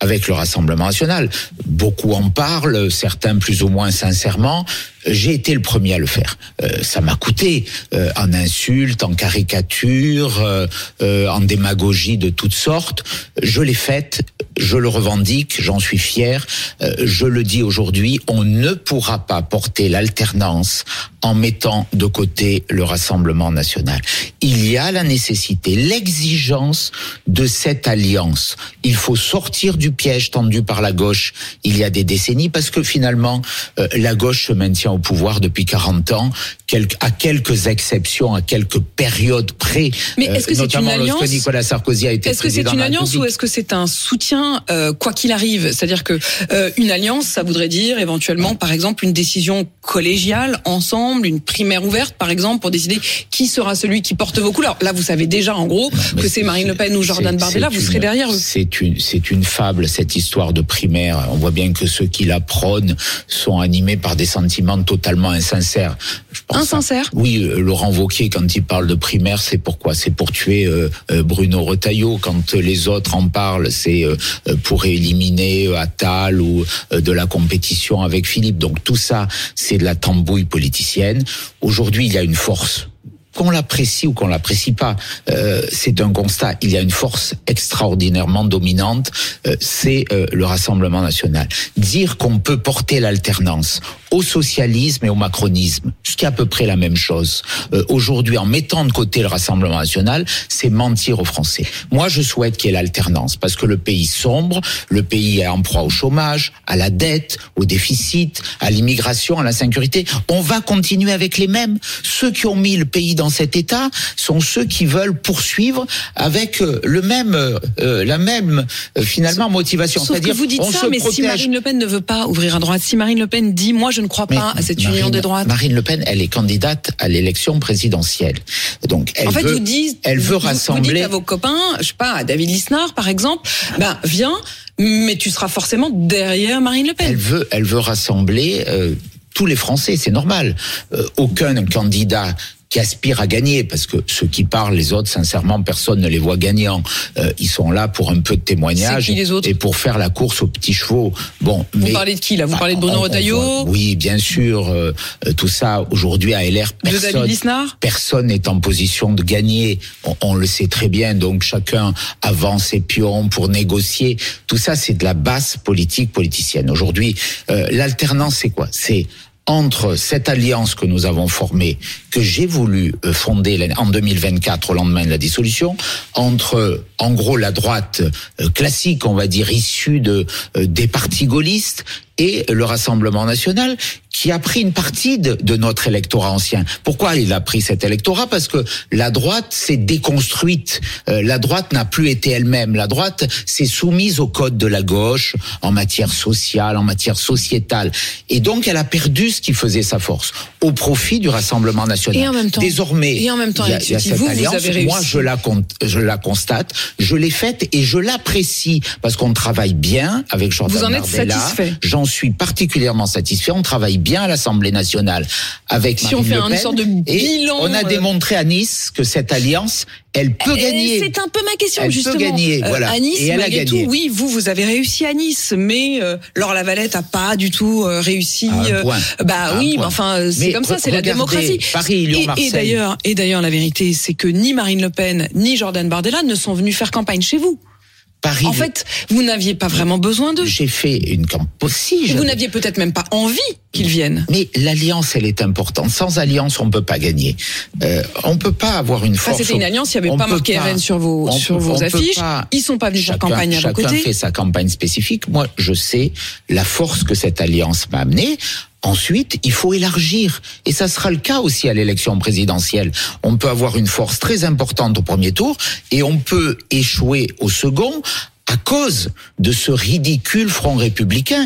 avec le Rassemblement national. Beaucoup en parlent, certains plus ou moins sincèrement. J'ai été le premier à le faire. Euh, ça m'a coûté euh, en insultes, en caricatures, euh, euh, en démagogie de toutes sortes. Je l'ai faite, je le revendique, j'en suis fier. Euh, je le dis aujourd'hui, on ne pourra pas porter l'alternance en mettant de côté le Rassemblement national. Il y a la nécessité, l'exigence de cette alliance. Il faut sortir du piège tendu par la gauche il y a des décennies, parce que finalement, euh, la gauche se maintient au pouvoir depuis quarante ans, à quelques exceptions, à quelques périodes près. Mais est-ce que euh, c'est une alliance ? Lorsque Nicolas Sarkozy a été Est-ce que c'est une alliance ou est-ce que c'est un soutien euh, quoi qu'il arrive ? C'est-à-dire que euh, une alliance, ça voudrait dire éventuellement, par exemple, une décision collégiale ensemble, une primaire ouverte, par exemple, pour décider qui sera celui qui porte vos couleurs. Là, vous savez déjà, en gros, non, que c'est Marine Le Pen ou Jordan Bardella. Vous une, serez derrière eux. C'est une, c'est une fable, cette histoire de primaire. On voit bien que ceux qui la prônent sont animés par des sentiments totalement insincères. Je pense Insincères ? À, oui, euh, Laurent Wauquiez, quand il parle de primaire, c'est pourquoi ? C'est pour tuer euh, euh, Bruno Retailleau. Quand les autres en parlent, c'est euh, pour éliminer euh, Attal ou euh, de la compétition avec Philippe. Donc tout ça, c'est de la tambouille politicienne. Aujourd'hui, il y a une force. Qu'on l'apprécie ou qu'on l'apprécie pas, euh, c'est un constat. Il y a une force extraordinairement dominante, euh, c'est euh, le Rassemblement national. Dire qu'on peut porter l'alternance au socialisme et au macronisme, ce qui est à peu près la même chose, euh, aujourd'hui, en mettant de côté le Rassemblement national, c'est mentir aux Français. Moi, je souhaite qu'il y ait l'alternance, parce que le pays sombre, le pays est en proie au chômage, à la dette, au déficit, à l'immigration, à l'insécurité. On va continuer avec les mêmes. Ceux qui ont mis le pays dans cet état sont ceux qui veulent poursuivre avec le même, euh, la même euh, finalement motivation. Sauf C'est-à-dire, que vous dites on ça, se mais protège. si Marine Le Pen ne veut pas ouvrir à droite, si Marine Le Pen dit, moi je ne crois Mais pas à cette Marine, union des droites. Marine Le Pen, elle est candidate à l'élection présidentielle. Donc, elle en fait, veut, vous dites, elle veut vous, rassembler. Vous dites à vos copains, je sais pas, à David Lisnard par exemple, ben viens, mais tu seras forcément derrière Marine Le Pen. Elle veut, elle veut rassembler euh, tous les Français, c'est normal. Euh, aucun candidat qui aspirent à gagner, parce que ceux qui parlent, les autres, sincèrement, personne ne les voit gagnants. Euh, ils sont là pour un peu de témoignage qui, les autres et pour faire la course aux petits chevaux. Bon, vous mais, parlez de qui là Vous bah, parlez de Bruno Retailleau? Oui, bien sûr. Euh, tout ça, aujourd'hui, à L R, personne, de David Lisnard personne n'est en position de gagner. On, on le sait très bien, donc chacun avance ses pions pour négocier. Tout ça, c'est de la basse politique politicienne. Aujourd'hui, euh, l'alternance, c'est quoi? C'est entre cette alliance que nous avons formée, que j'ai voulu fonder en deux mille vingt-quatre au lendemain de la dissolution, entre en gros la droite classique, on va dire issue de des partis gaullistes, et le Rassemblement national, qui a pris une partie de, de notre électorat ancien. Pourquoi il a pris cet électorat? Parce que la droite s'est déconstruite. Euh, la droite n'a plus été elle-même. La droite s'est soumise au code de la gauche en matière sociale, en matière sociétale. Et donc, elle a perdu ce qui faisait sa force au profit du Rassemblement national. Et en même temps, désormais, et en même temps, il y a, il y a cette vous, alliance. vous avez réussi. Moi, je la, je la constate, je l'ai faite et je l'apprécie parce qu'on travaille bien avec Jordan Vous en êtes Bardella. satisfait? J'en suis particulièrement satisfait. On travaille bien à l'Assemblée nationale avec si Marine on fait Le une Pen, sorte de bilan, et on a euh... démontré à Nice que cette alliance, elle peut et gagner. C'est un peu ma question, elle justement. Elle peut gagner, voilà. Euh, à Nice, et elle malgré a gagné. tout, oui, vous, vous avez réussi à Nice, mais euh, Laure Lavalette a pas du tout euh, réussi. Euh, bah oui, mais enfin, c'est mais comme ça, c'est la démocratie. Paris, Lyon, et, Marseille. Et d'ailleurs, et d'ailleurs, la vérité, c'est que ni Marine Le Pen, ni Jordan Bardella ne sont venus faire campagne chez vous. Paris, en fait, vous n'aviez pas vraiment besoin d'eux. J'ai fait une campagne possible. Vous n'aviez peut-être même pas envie qu'ils viennent. Mais l'alliance, elle est importante. Sans alliance, on peut pas gagner. Euh, on peut pas avoir une force. Ah, c'était une alliance, il n'y avait on pas marqué pas, R N sur vos, on sur peut, vos affiches. Pas, Ils sont pas venus chacun, faire campagne à vos côtés. Chacun fait sa campagne spécifique. Moi, je sais la force que cette alliance m'a amenée. Ensuite, il faut élargir. Et ça sera le cas aussi à l'élection présidentielle. On peut avoir une force très importante au premier tour et on peut échouer au second à cause de ce ridicule Front républicain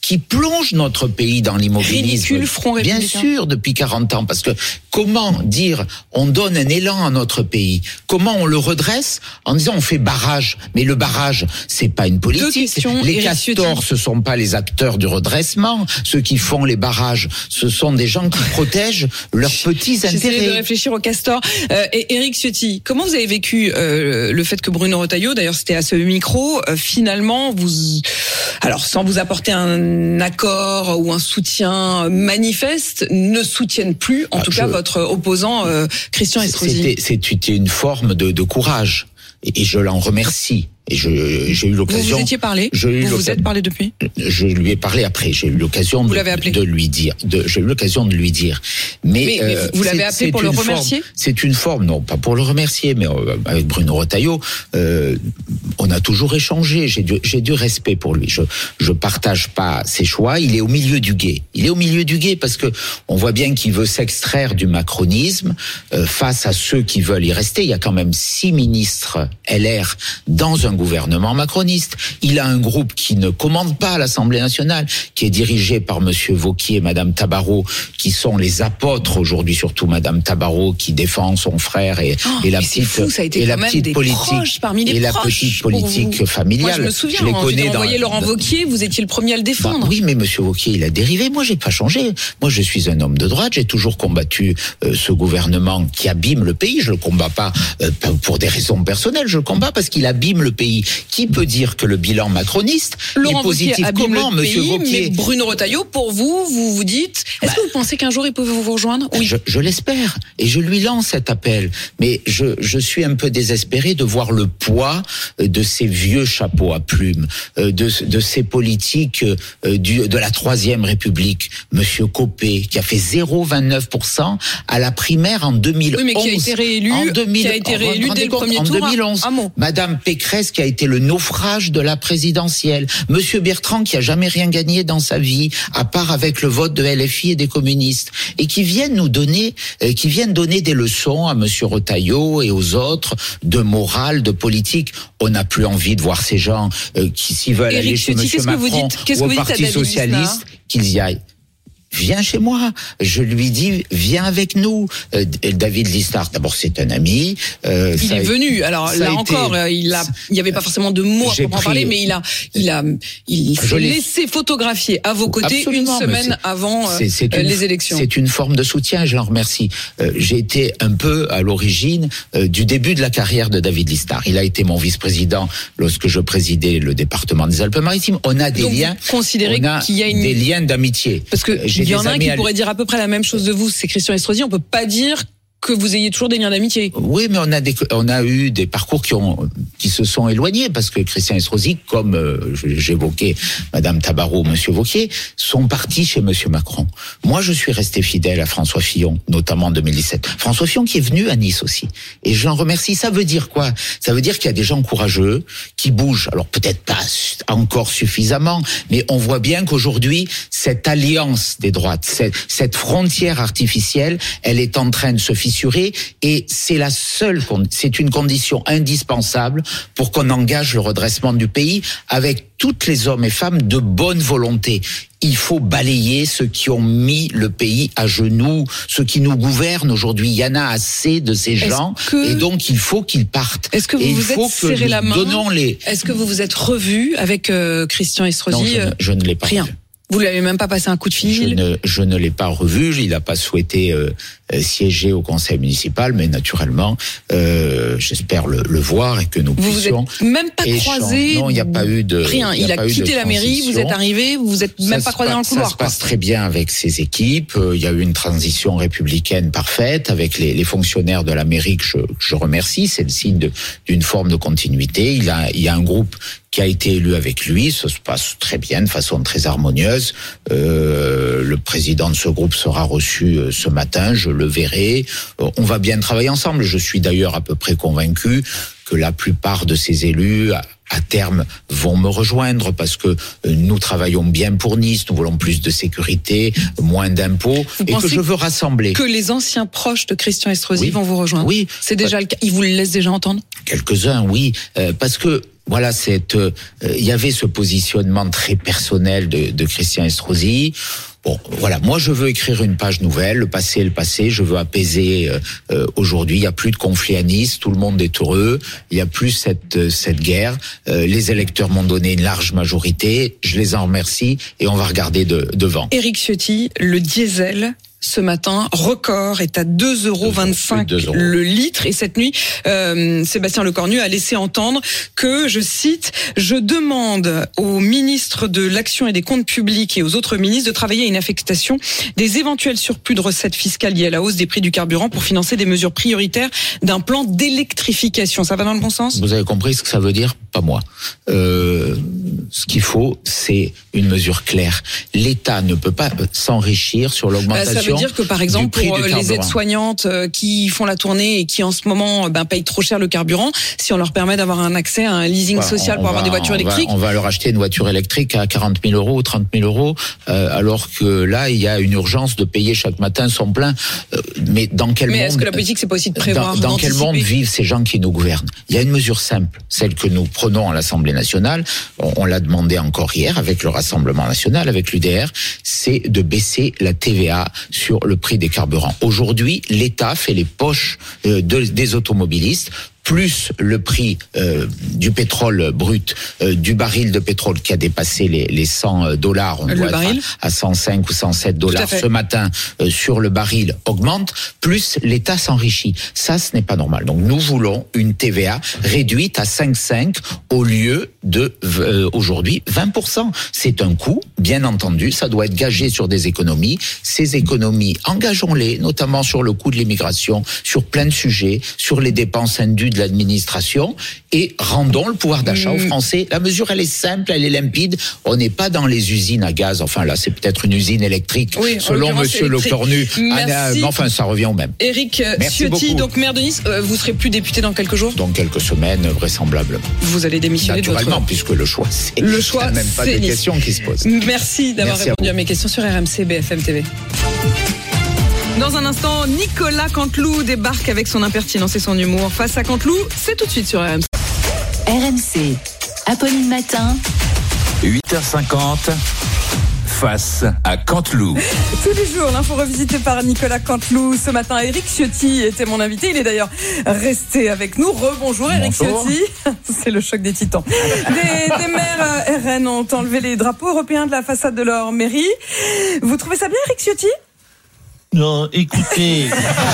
qui plonge notre pays dans l'immobilisme. Ridicule, Front républicain. Bien sûr, depuis quarante ans, parce que comment dire, on donne un élan à notre pays, comment on le redresse en disant on fait barrage, mais le barrage, c'est pas une politique. Les castors, ce sont pas les acteurs du redressement, ceux qui font les barrages, ce sont des gens qui protègent leurs petits intérêts. J'essaie de réfléchir aux castors. Euh, et Éric Ciotti, comment vous avez vécu euh, le fait que Bruno Retailleau, d'ailleurs c'était à ce micro, euh, finalement vous, alors sans vous apporter un accord ou un soutien manifeste, ne soutienne plus, en ah, tout je... cas votre opposant euh, Christian Estrosi. C'était, c'était une forme de, de courage, et, et je l'en remercie. Et je, j'ai eu l'occasion. Vous vous étiez parlé. Vous vous êtes parlé depuis. Je lui ai parlé après. J'ai eu l'occasion vous de, l'avez appelé. de lui dire. De, j'ai eu l'occasion de lui dire. Mais, mais, mais euh, vous l'avez appelé pour le remercier. Forme, c'est une forme, non, pas pour le remercier, mais euh, avec Bruno Retailleau, euh, on a toujours échangé. J'ai du, j'ai du respect pour lui. Je, je partage pas ses choix. Il est au milieu du gué. Il est au milieu du gué parce que on voit bien qu'il veut s'extraire du macronisme euh, face à ceux qui veulent y rester. Il y a quand même six ministres L R dans un gouvernement macroniste. Il a un groupe qui ne commande pas à l'Assemblée nationale, qui est dirigé par Monsieur Wauquiez et Madame Tabarot, qui sont les apôtres aujourd'hui, surtout Madame Tabarot, qui défend son frère et, oh, et la petite fou, ça a été et la quand petite même politique parmi les et la petite politique familiale. Moi, je me souviens, je les connais. Vous envoyé Laurent Wauquiez, vous étiez le premier à le défendre. Bah, oui, mais Monsieur Wauquiez, il a dérivé. Moi, j'ai pas changé. Moi, je suis un homme de droite. J'ai toujours combattu euh, ce gouvernement qui abîme le pays. Je le combats pas euh, pour des raisons personnelles. Je le combats parce qu'il abîme le pays. Qui peut dire que le bilan macroniste Laurent est positif? Comment, Monsieur Wauquiez? Bruno Retailleau, pour vous, vous vous dites, est-ce bah, que vous pensez qu'un jour il peut vous rejoindre? Oui. Je, je l'espère, et je lui lance cet appel. Mais je, je suis un peu désespéré de voir le poids de ces vieux chapeaux à plumes, de, de ces politiques du, de la Troisième République. Monsieur Copé, qui a fait zéro virgule vingt-neuf pour cent à la primaire en deux mille onze. Oui, mais qui a été réélu, en deux mille, qui a été réélu dès le premier en tour. En deux mille onze. Un mot. Madame Pécresse, qui a été le naufrage de la présidentielle. Monsieur Bertrand, qui a jamais rien gagné dans sa vie, à part avec le vote de L F I et des communistes, et qui viennent nous donner, euh, qui viennent donner des leçons à Monsieur Retailleau et aux autres de morale, de politique. On n'a plus envie de voir ces gens euh, qui, s'ils veulent Éric aller chez Ciotti, Monsieur Macron ou au Parti socialiste, qu'ils y aillent. Viens chez moi. Je lui dis, viens avec nous. Euh, David Listard, d'abord, c'est un ami. Euh, il est venu. Alors là encore, été... il a, il y avait pas forcément de mots à proprement pris... parler, mais il a, il a, il s'est laissé photographier à vos côtés Absolument, une semaine avant c'est, c'est euh, une, les élections. C'est une forme de soutien. Je l'en remercie. Euh, j'ai été un peu à l'origine euh, du début de la carrière de David Listard. Il a été mon vice-président lorsque je présidais le département des Alpes-Maritimes. On a des Donc liens. Considérez on a qu'il y a une... des liens d'amitié. Parce que il y en a un qui pourrait dire à peu près la même chose de vous, c'est Christian Estrosi. On peut pas dire que vous ayez toujours des liens d'amitié. Oui, mais on a des, on a eu des parcours qui ont, qui se sont éloignés parce que Christian Estrosi, comme euh, j'évoquais Madame Tabarot, Monsieur Wauquiez, sont partis chez Monsieur Macron. Moi, je suis resté fidèle à François Fillon, notamment en deux mille dix-sept. François Fillon qui est venu à Nice aussi. Et je l'en remercie. Ça veut dire quoi? Ça veut dire qu'il y a des gens courageux qui bougent. Alors peut-être pas encore suffisamment, mais on voit bien qu'aujourd'hui, cette alliance des droites, cette, cette frontière artificielle, elle est en train de se fissurer. Et c'est la seule, c'est une condition indispensable pour qu'on engage le redressement du pays avec toutes les hommes et femmes de bonne volonté. Il faut balayer ceux qui ont mis le pays à genoux, ceux qui nous gouvernent aujourd'hui. Il y en a assez de ces Est-ce gens, que... et donc il faut qu'ils partent. Est-ce que vous et vous êtes serré la main les... Est-ce que vous vous êtes revu avec euh, Christian Estrosi? Non, je ne, je ne l'ai pas Rien. revu. Vous l'avez même pas passé un coup de fil? Je ne, je ne l'ai pas revu. Il n'a pas souhaité euh, siéger au conseil municipal, mais naturellement, euh, j'espère le, le voir et que nous vous puissions. Vous êtes même pas croisé? Non, il n'y a pas eu de. Rien. Il a, a quitté la mairie. Vous êtes arrivé. Vous vous êtes même ça pas croisé dans le couloir. Ça se passe très bien avec ses équipes. Il y a eu une transition républicaine parfaite avec les, les fonctionnaires de la mairie que je, je remercie. C'est le signe de, d'une forme de continuité. Il a, il y a un groupe qui a été élu avec lui, ça se passe très bien, de façon très harmonieuse. Euh, le président de ce groupe sera reçu euh, ce matin, je le verrai. Euh, on va bien travailler ensemble. Je suis d'ailleurs à peu près convaincu que la plupart de ces élus, à, à terme, vont me rejoindre parce que euh, nous travaillons bien pour Nice, nous voulons plus de sécurité, moins d'impôts, vous et que je veux rassembler. Que les anciens proches de Christian Estrosi oui. vont vous rejoindre? Oui. C'est déjà le cas. Ils vous le laissent déjà entendre? Quelques-uns, oui, euh, parce que voilà, cette, euh, il y avait ce positionnement très personnel de, de Christian Estrosi. Bon, voilà, moi je veux écrire une page nouvelle, le passé est le passé, je veux apaiser euh, euh, aujourd'hui, il n'y a plus de conflit à Nice, tout le monde est heureux, il n'y a plus cette euh, cette guerre, euh, les électeurs m'ont donné une large majorité, je les en remercie et on va regarder de, devant. Éric Ciotti, le diesel ce matin, record, est à deux euros vingt-cinq le litre. Et cette nuit, euh, Sébastien Lecornu a laissé entendre que, je cite, « Je demande au ministre de l'Action et des Comptes Publics et aux autres ministres de travailler à une affectation des éventuels surplus de recettes fiscales liées à la hausse des prix du carburant pour financer des mesures prioritaires d'un plan d'électrification. » Ça va dans le bon sens ? Vous avez compris ce que ça veut dire ? Pas moi. Euh, ce qu'il faut, c'est une mesure claire. L'État ne peut pas s'enrichir sur l'augmentation. Bah, ça veut dire que, par exemple, pour les aides-soignantes qui font la tournée et qui, en ce moment, ben, payent trop cher le carburant, si on leur permet d'avoir un accès à un leasing voilà, social pour va, avoir des voitures on électriques. Va, on va leur acheter une voiture électrique à quarante mille euros ou trente mille euros, euh, alors que là, il y a une urgence de payer chaque matin son plein. Euh, mais dans quel mais monde. est-ce que la politique, c'est pas aussi de prévoir, Dans, dans quel monde vivent ces gens qui nous gouvernent ? Il y a une mesure simple, celle que nous prenons à l'Assemblée nationale. On, on l'a demandé encore hier avec le Rassemblement national, avec l'U D R, c'est de baisser la T V A sur le prix des carburants. Aujourd'hui, l'État fait les poches euh, de, des automobilistes, plus le prix euh, du pétrole brut, euh, du baril de pétrole qui a dépassé les, les cent dollars, on le doit baril. être à, à cent cinq ou cent sept dollars ce matin euh, sur le baril augmente, plus l'État s'enrichit. Ça, ce n'est pas normal. Donc nous voulons une T V A réduite à cinq virgule cinq au lieu de euh, aujourd'hui vingt pour cent. C'est un coût, bien entendu, ça doit être gagé sur des économies. Ces économies, engageons-les, notamment sur le coût de l'immigration, sur plein de sujets, sur les dépenses indues de l'administration, et rendons le pouvoir d'achat mmh. aux Français. La mesure, elle est simple, elle est limpide. On n'est pas dans les usines à gaz. Enfin, là, c'est peut-être une usine électrique, oui, selon Monsieur Lecornu. Ah, enfin, ça revient au même. Éric Ciotti, donc maire de Nice, euh, vous serez plus député dans quelques jours ? Dans quelques semaines, vraisemblablement. Vous allez démissionner de votre... Naturellement, puisque le choix, c'est... Le choix, même pas de questions qui se posent. Merci d'avoir Merci répondu à, à mes questions sur R M C B F M T V. Dans un instant, Nicolas Canteloup débarque avec son impertinence et son humour. Face à Canteloup, c'est tout de suite sur R M C. R M C, Apolline Matin. huit heures cinquante. Face à Canteloup. Tous les jours, l'info revisitée par Nicolas Canteloup. Ce matin, Éric Ciotti était mon invité. Il est d'ailleurs resté avec nous. Rebonjour Éric Ciotti. C'est le choc des titans. Des, des maires R N ont enlevé les drapeaux européens de la façade de leur mairie. Vous trouvez ça bien, Éric Ciotti ? Non, écoutez.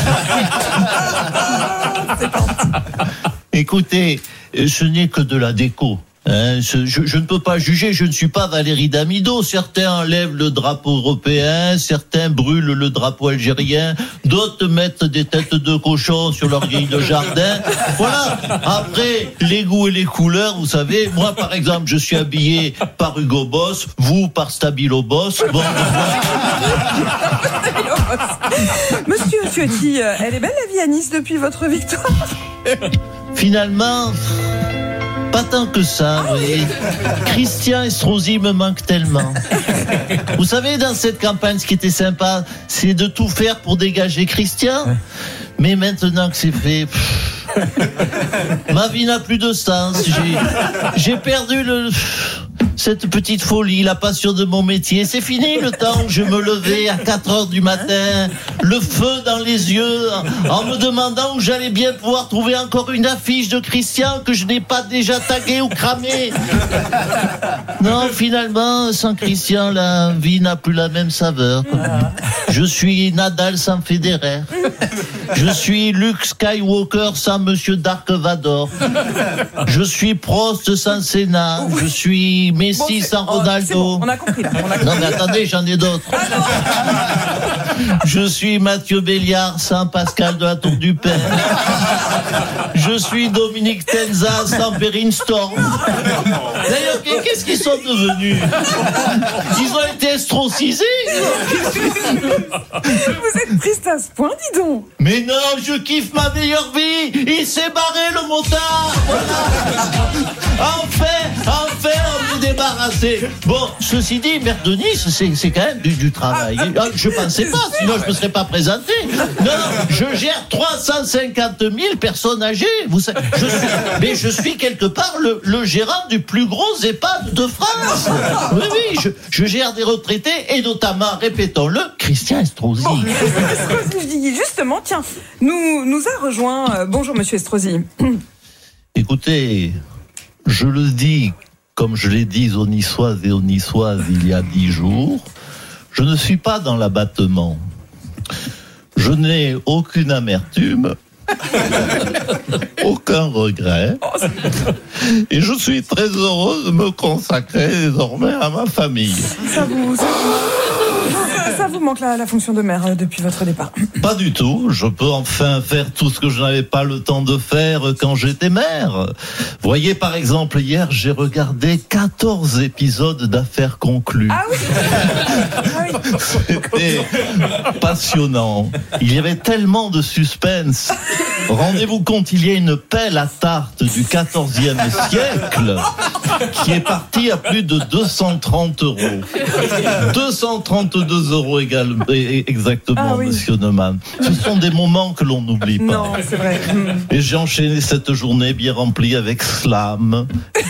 Écoutez, ce n'est que de la déco. Hein, je, je, je ne peux pas juger, je ne suis pas Valérie Damido. Certains enlèvent le drapeau européen, certains brûlent le drapeau algérien, d'autres mettent des têtes de cochon sur leur grille de jardin. Voilà. Après, les goûts et les couleurs, vous savez, moi par exemple, je suis habillé par Hugo Boss, vous par Stabilo Boss. Bon, Monsieur Ciotti, elle est belle la vie à Nice depuis votre victoire ? Finalement... Pas tant que ça, vous voyez. Christian Estrosi me manque tellement. Vous savez, dans cette campagne, ce qui était sympa, c'est de tout faire pour dégager Christian. Mais maintenant que c'est fait, pff, ma vie n'a plus de sens. J'ai, j'ai perdu le... cette petite folie, la passion de mon métier. C'est fini le temps où je me levais à quatre heures du matin, le feu dans les yeux, en me demandant où j'allais bien pouvoir trouver encore une affiche de Christian que je n'ai pas déjà taguée ou cramée. Non, finalement, sans Christian, la vie n'a plus la même saveur. Je suis Nadal sans Federer. Je suis Luke Skywalker sans Monsieur Dark Vador. Je suis Prost sans Senna. Je suis Messi bon, sans Ronaldo. Bon, on a compris là. On a compris. Non mais attendez, j'en ai d'autres. Je suis Mathieu Béliard sans Pascal de la Tour du Père. Je suis Dominique Tenza sans Perrine Storm. D'ailleurs, qu'est-ce qu'ils sont devenus ? Ils ont été estrocisés. Vous êtes triste à ce point, dis donc. Mais non, je kiffe ma meilleure vie. Il s'est barré le motard. Voilà. Enfin, enfin, on est des débarrassé. Bon, ceci dit, maire de Nice, c'est, c'est quand même du, du travail. Ah, je pensais pas, sinon je me serais pas présenté. Non, je gère trois cent cinquante mille personnes âgées. Vous savez, je suis, mais je suis quelque part le, le gérant du plus gros EHPAD de France. Oui, oui, je, je gère des retraités et notamment, répétons-le, Christian Estrosi. Bon, Estrosi, justement, tiens, nous, nous a rejoint. Euh, bonjour, monsieur Estrosi. Écoutez, je le dis comme je l'ai dit aux Niçoises et aux Niçoises il y a dix jours, je ne suis pas dans l'abattement. Je n'ai aucune amertume, aucun regret, et je suis très heureux de me consacrer désormais à ma famille. Ça vous, ça vous, ça vous manque la, la fonction de maire depuis votre départ? Pas du tout, je peux enfin faire tout ce que je n'avais pas le temps de faire quand j'étais maire. Voyez par exemple, hier j'ai regardé quatorze épisodes d'Affaires conclues. Ah oui. Ah oui. C'était passionnant. Il y avait tellement de suspense. Rendez-vous compte, il y a une pelle à tarte du quatorzième siècle qui est partie à plus de deux cent trente euros. deux cent trente-deux euros également, exactement, ah oui. Monsieur Neumann. Ce sont des moments que l'on n'oublie pas. Non, c'est vrai. Et j'ai enchaîné cette journée bien remplie avec slam.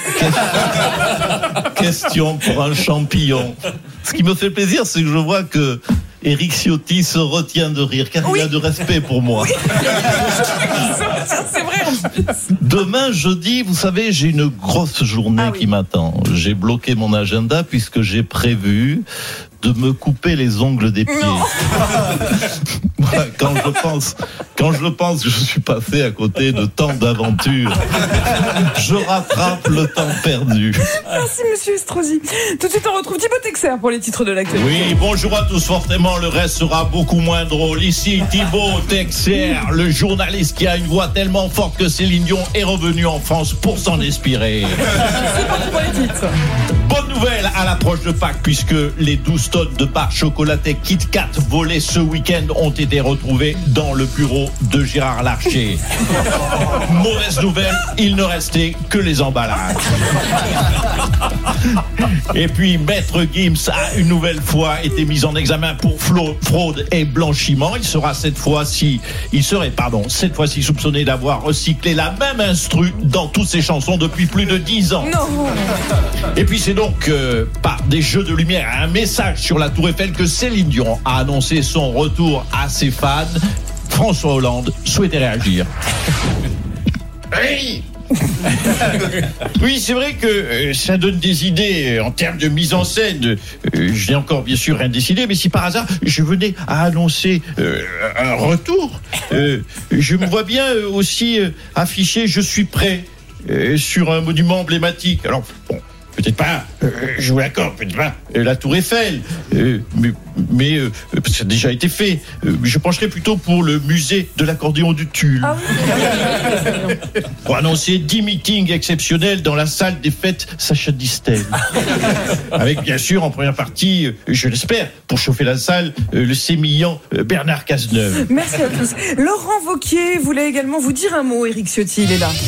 Question pour un champignon. Ce qui me fait plaisir, c'est que je vois que Éric Ciotti se retient de rire, car oui. il a de respect pour moi. Oui. C'est vrai en plus. Demain, jeudi, vous savez, j'ai une grosse journée ah, qui oui. m'attend. J'ai bloqué mon agenda puisque j'ai prévu de me couper les ongles des pieds. quand je pense, quand je pense que je suis passé à côté de tant d'aventures, je rattrape le temps perdu. Merci Monsieur Estrosi. Tout de suite, on retrouve Thibaut Texer pour les titres de l'actualité. Oui, bonjour à tous. Forcément, le reste sera beaucoup moins drôle. Ici, Thibaut Texer, le journaliste qui a une voix tellement forte que Céline Dion est revenu en France pour s'en inspirer. C'est parti pour les titres. Bonne nouvelle à l'approche de Pâques, puisque les douze tonnes de barres chocolatées Kit Kat volées ce week-end ont été retrouvées dans le bureau de Gérard Larcher. Mauvaise nouvelle, il ne restait que les emballages. Et puis Maître Gims a une nouvelle fois été mis en examen pour fraude et blanchiment. Il sera cette fois-ci, il serait pardon, cette fois-ci soupçonné d'avoir recyclé la même instru dans toutes ses chansons depuis plus de dix ans. Non. Et puis c'est donc euh, par des jeux de lumière, un message sur la Tour Eiffel que Céline Dion a annoncé son retour à ses fans. François Hollande souhaitait réagir. Hey. Oui, c'est vrai que euh, ça donne des idées euh, en termes de mise en scène. Euh, je n'ai encore bien sûr rien décidé, mais si par hasard je venais à annoncer euh, un retour, euh, je me vois bien euh, aussi euh, afficher « Je suis prêt euh, » sur un monument emblématique. Alors, bon, peut-être pas, euh, je vous l'accorde, peut-être pas euh, la Tour Eiffel, euh, mais, mais euh, ça a déjà été fait. Euh, je pencherais plutôt pour le musée de l'accordéon du Tulle. Ah oui. Pour annoncer dix meetings exceptionnels dans la salle des fêtes Sacha Distel. Avec bien sûr en première partie, euh, je l'espère, pour chauffer la salle, euh, le sémillant euh, Bernard Cazeneuve. Merci à tous. Laurent Wauquiez voulait également vous dire un mot, Éric Ciotti, il est là.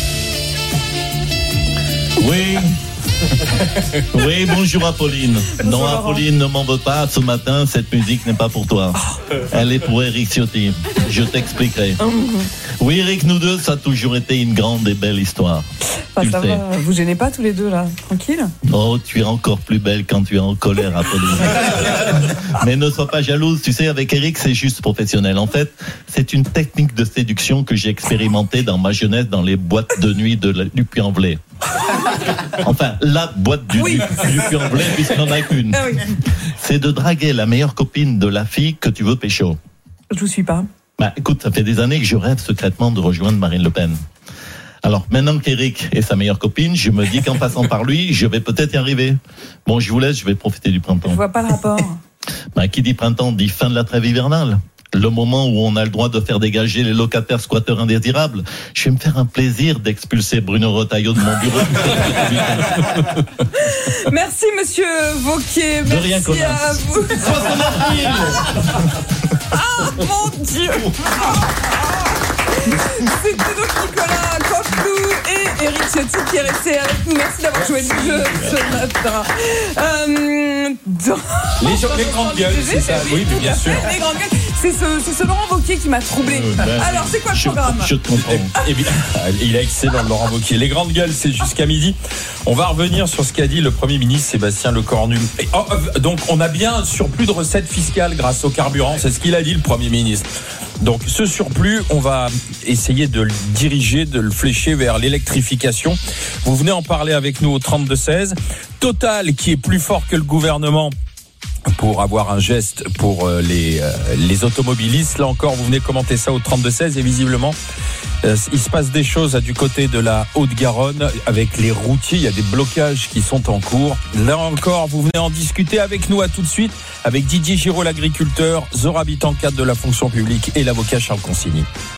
Oui. Oui, bonjour Apolline. Bonjour non, Apolline, ne m'en veux pas. Ce matin, cette musique n'est pas pour toi. Elle est pour Éric Ciotti. Je t'expliquerai. Oui, Éric, nous deux, ça a toujours été une grande et belle histoire. Enfin, ça va, vous gênez pas tous les deux là, tranquille. Oh, tu es encore plus belle quand tu es en colère, Apolline. Mais ne sois pas jalouse, tu sais, avec Éric, c'est juste professionnel. En fait, c'est une technique de séduction que j'ai expérimentée dans ma jeunesse dans les boîtes de nuit de la, du Puy-en-Velay. Enfin, la boîte du, oui. du, du Puy-en-Velay, puisqu'il n'y en a qu'une. Ah oui. C'est de draguer la meilleure copine de la fille que tu veux pécho. Je vous suis pas. Bah, écoute, ça fait des années que je rêve secrètement de rejoindre Marine Le Pen. Alors, maintenant qu'Éric est sa meilleure copine, je me dis qu'en passant par lui, je vais peut-être y arriver. Bon, je vous laisse, je vais profiter du printemps. Je vois pas le rapport. Bah, qui dit printemps dit fin de la trêve hivernale. Le moment où on a le droit de faire dégager les locataires squatteurs indésirables. Je vais me faire un plaisir d'expulser Bruno Retailleau de mon bureau. Merci Monsieur Wauquiez. De rien, merci à vous. Ah mon Dieu. C'était donc Nicolas Canteloup et Éric Ciotti qui est resté avec nous. Merci d'avoir joué le jeu ce matin. Euh, dans... les, gens, les grandes gueules, c'est ça, oui, bien sûr. Les grandes gueules, c'est ce, c'est ce Laurent Wauquiez qui m'a troublé. Euh, ben, Alors, c'est quoi le je, programme je te comprends. Eh bien, il est excellent, Laurent Wauquiez. Les grandes gueules, c'est jusqu'à midi. On va revenir sur ce qu'a dit le Premier ministre Sébastien Lecornu. Et, oh, donc, on a bien un surplus de recettes fiscales grâce au carburant. C'est ce qu'il a dit, le Premier ministre. Donc, ce surplus, on va essayer de le diriger, de le flécher vers l'électrification. Vous venez en parler avec nous au trente-deux seize. Total, qui est plus fort que le gouvernement pour avoir un geste pour les, les automobilistes. Là encore, vous venez commenter ça au trente-deux seize et visiblement, il se passe des choses du côté de la Haute-Garonne avec les routiers. Il y a des blocages qui sont en cours. Là encore, vous venez en discuter avec nous. À tout de suite avec Didier Giraud, l'agriculteur, Zora Bitan, cadre de la fonction publique et l'avocat Charles Consigny.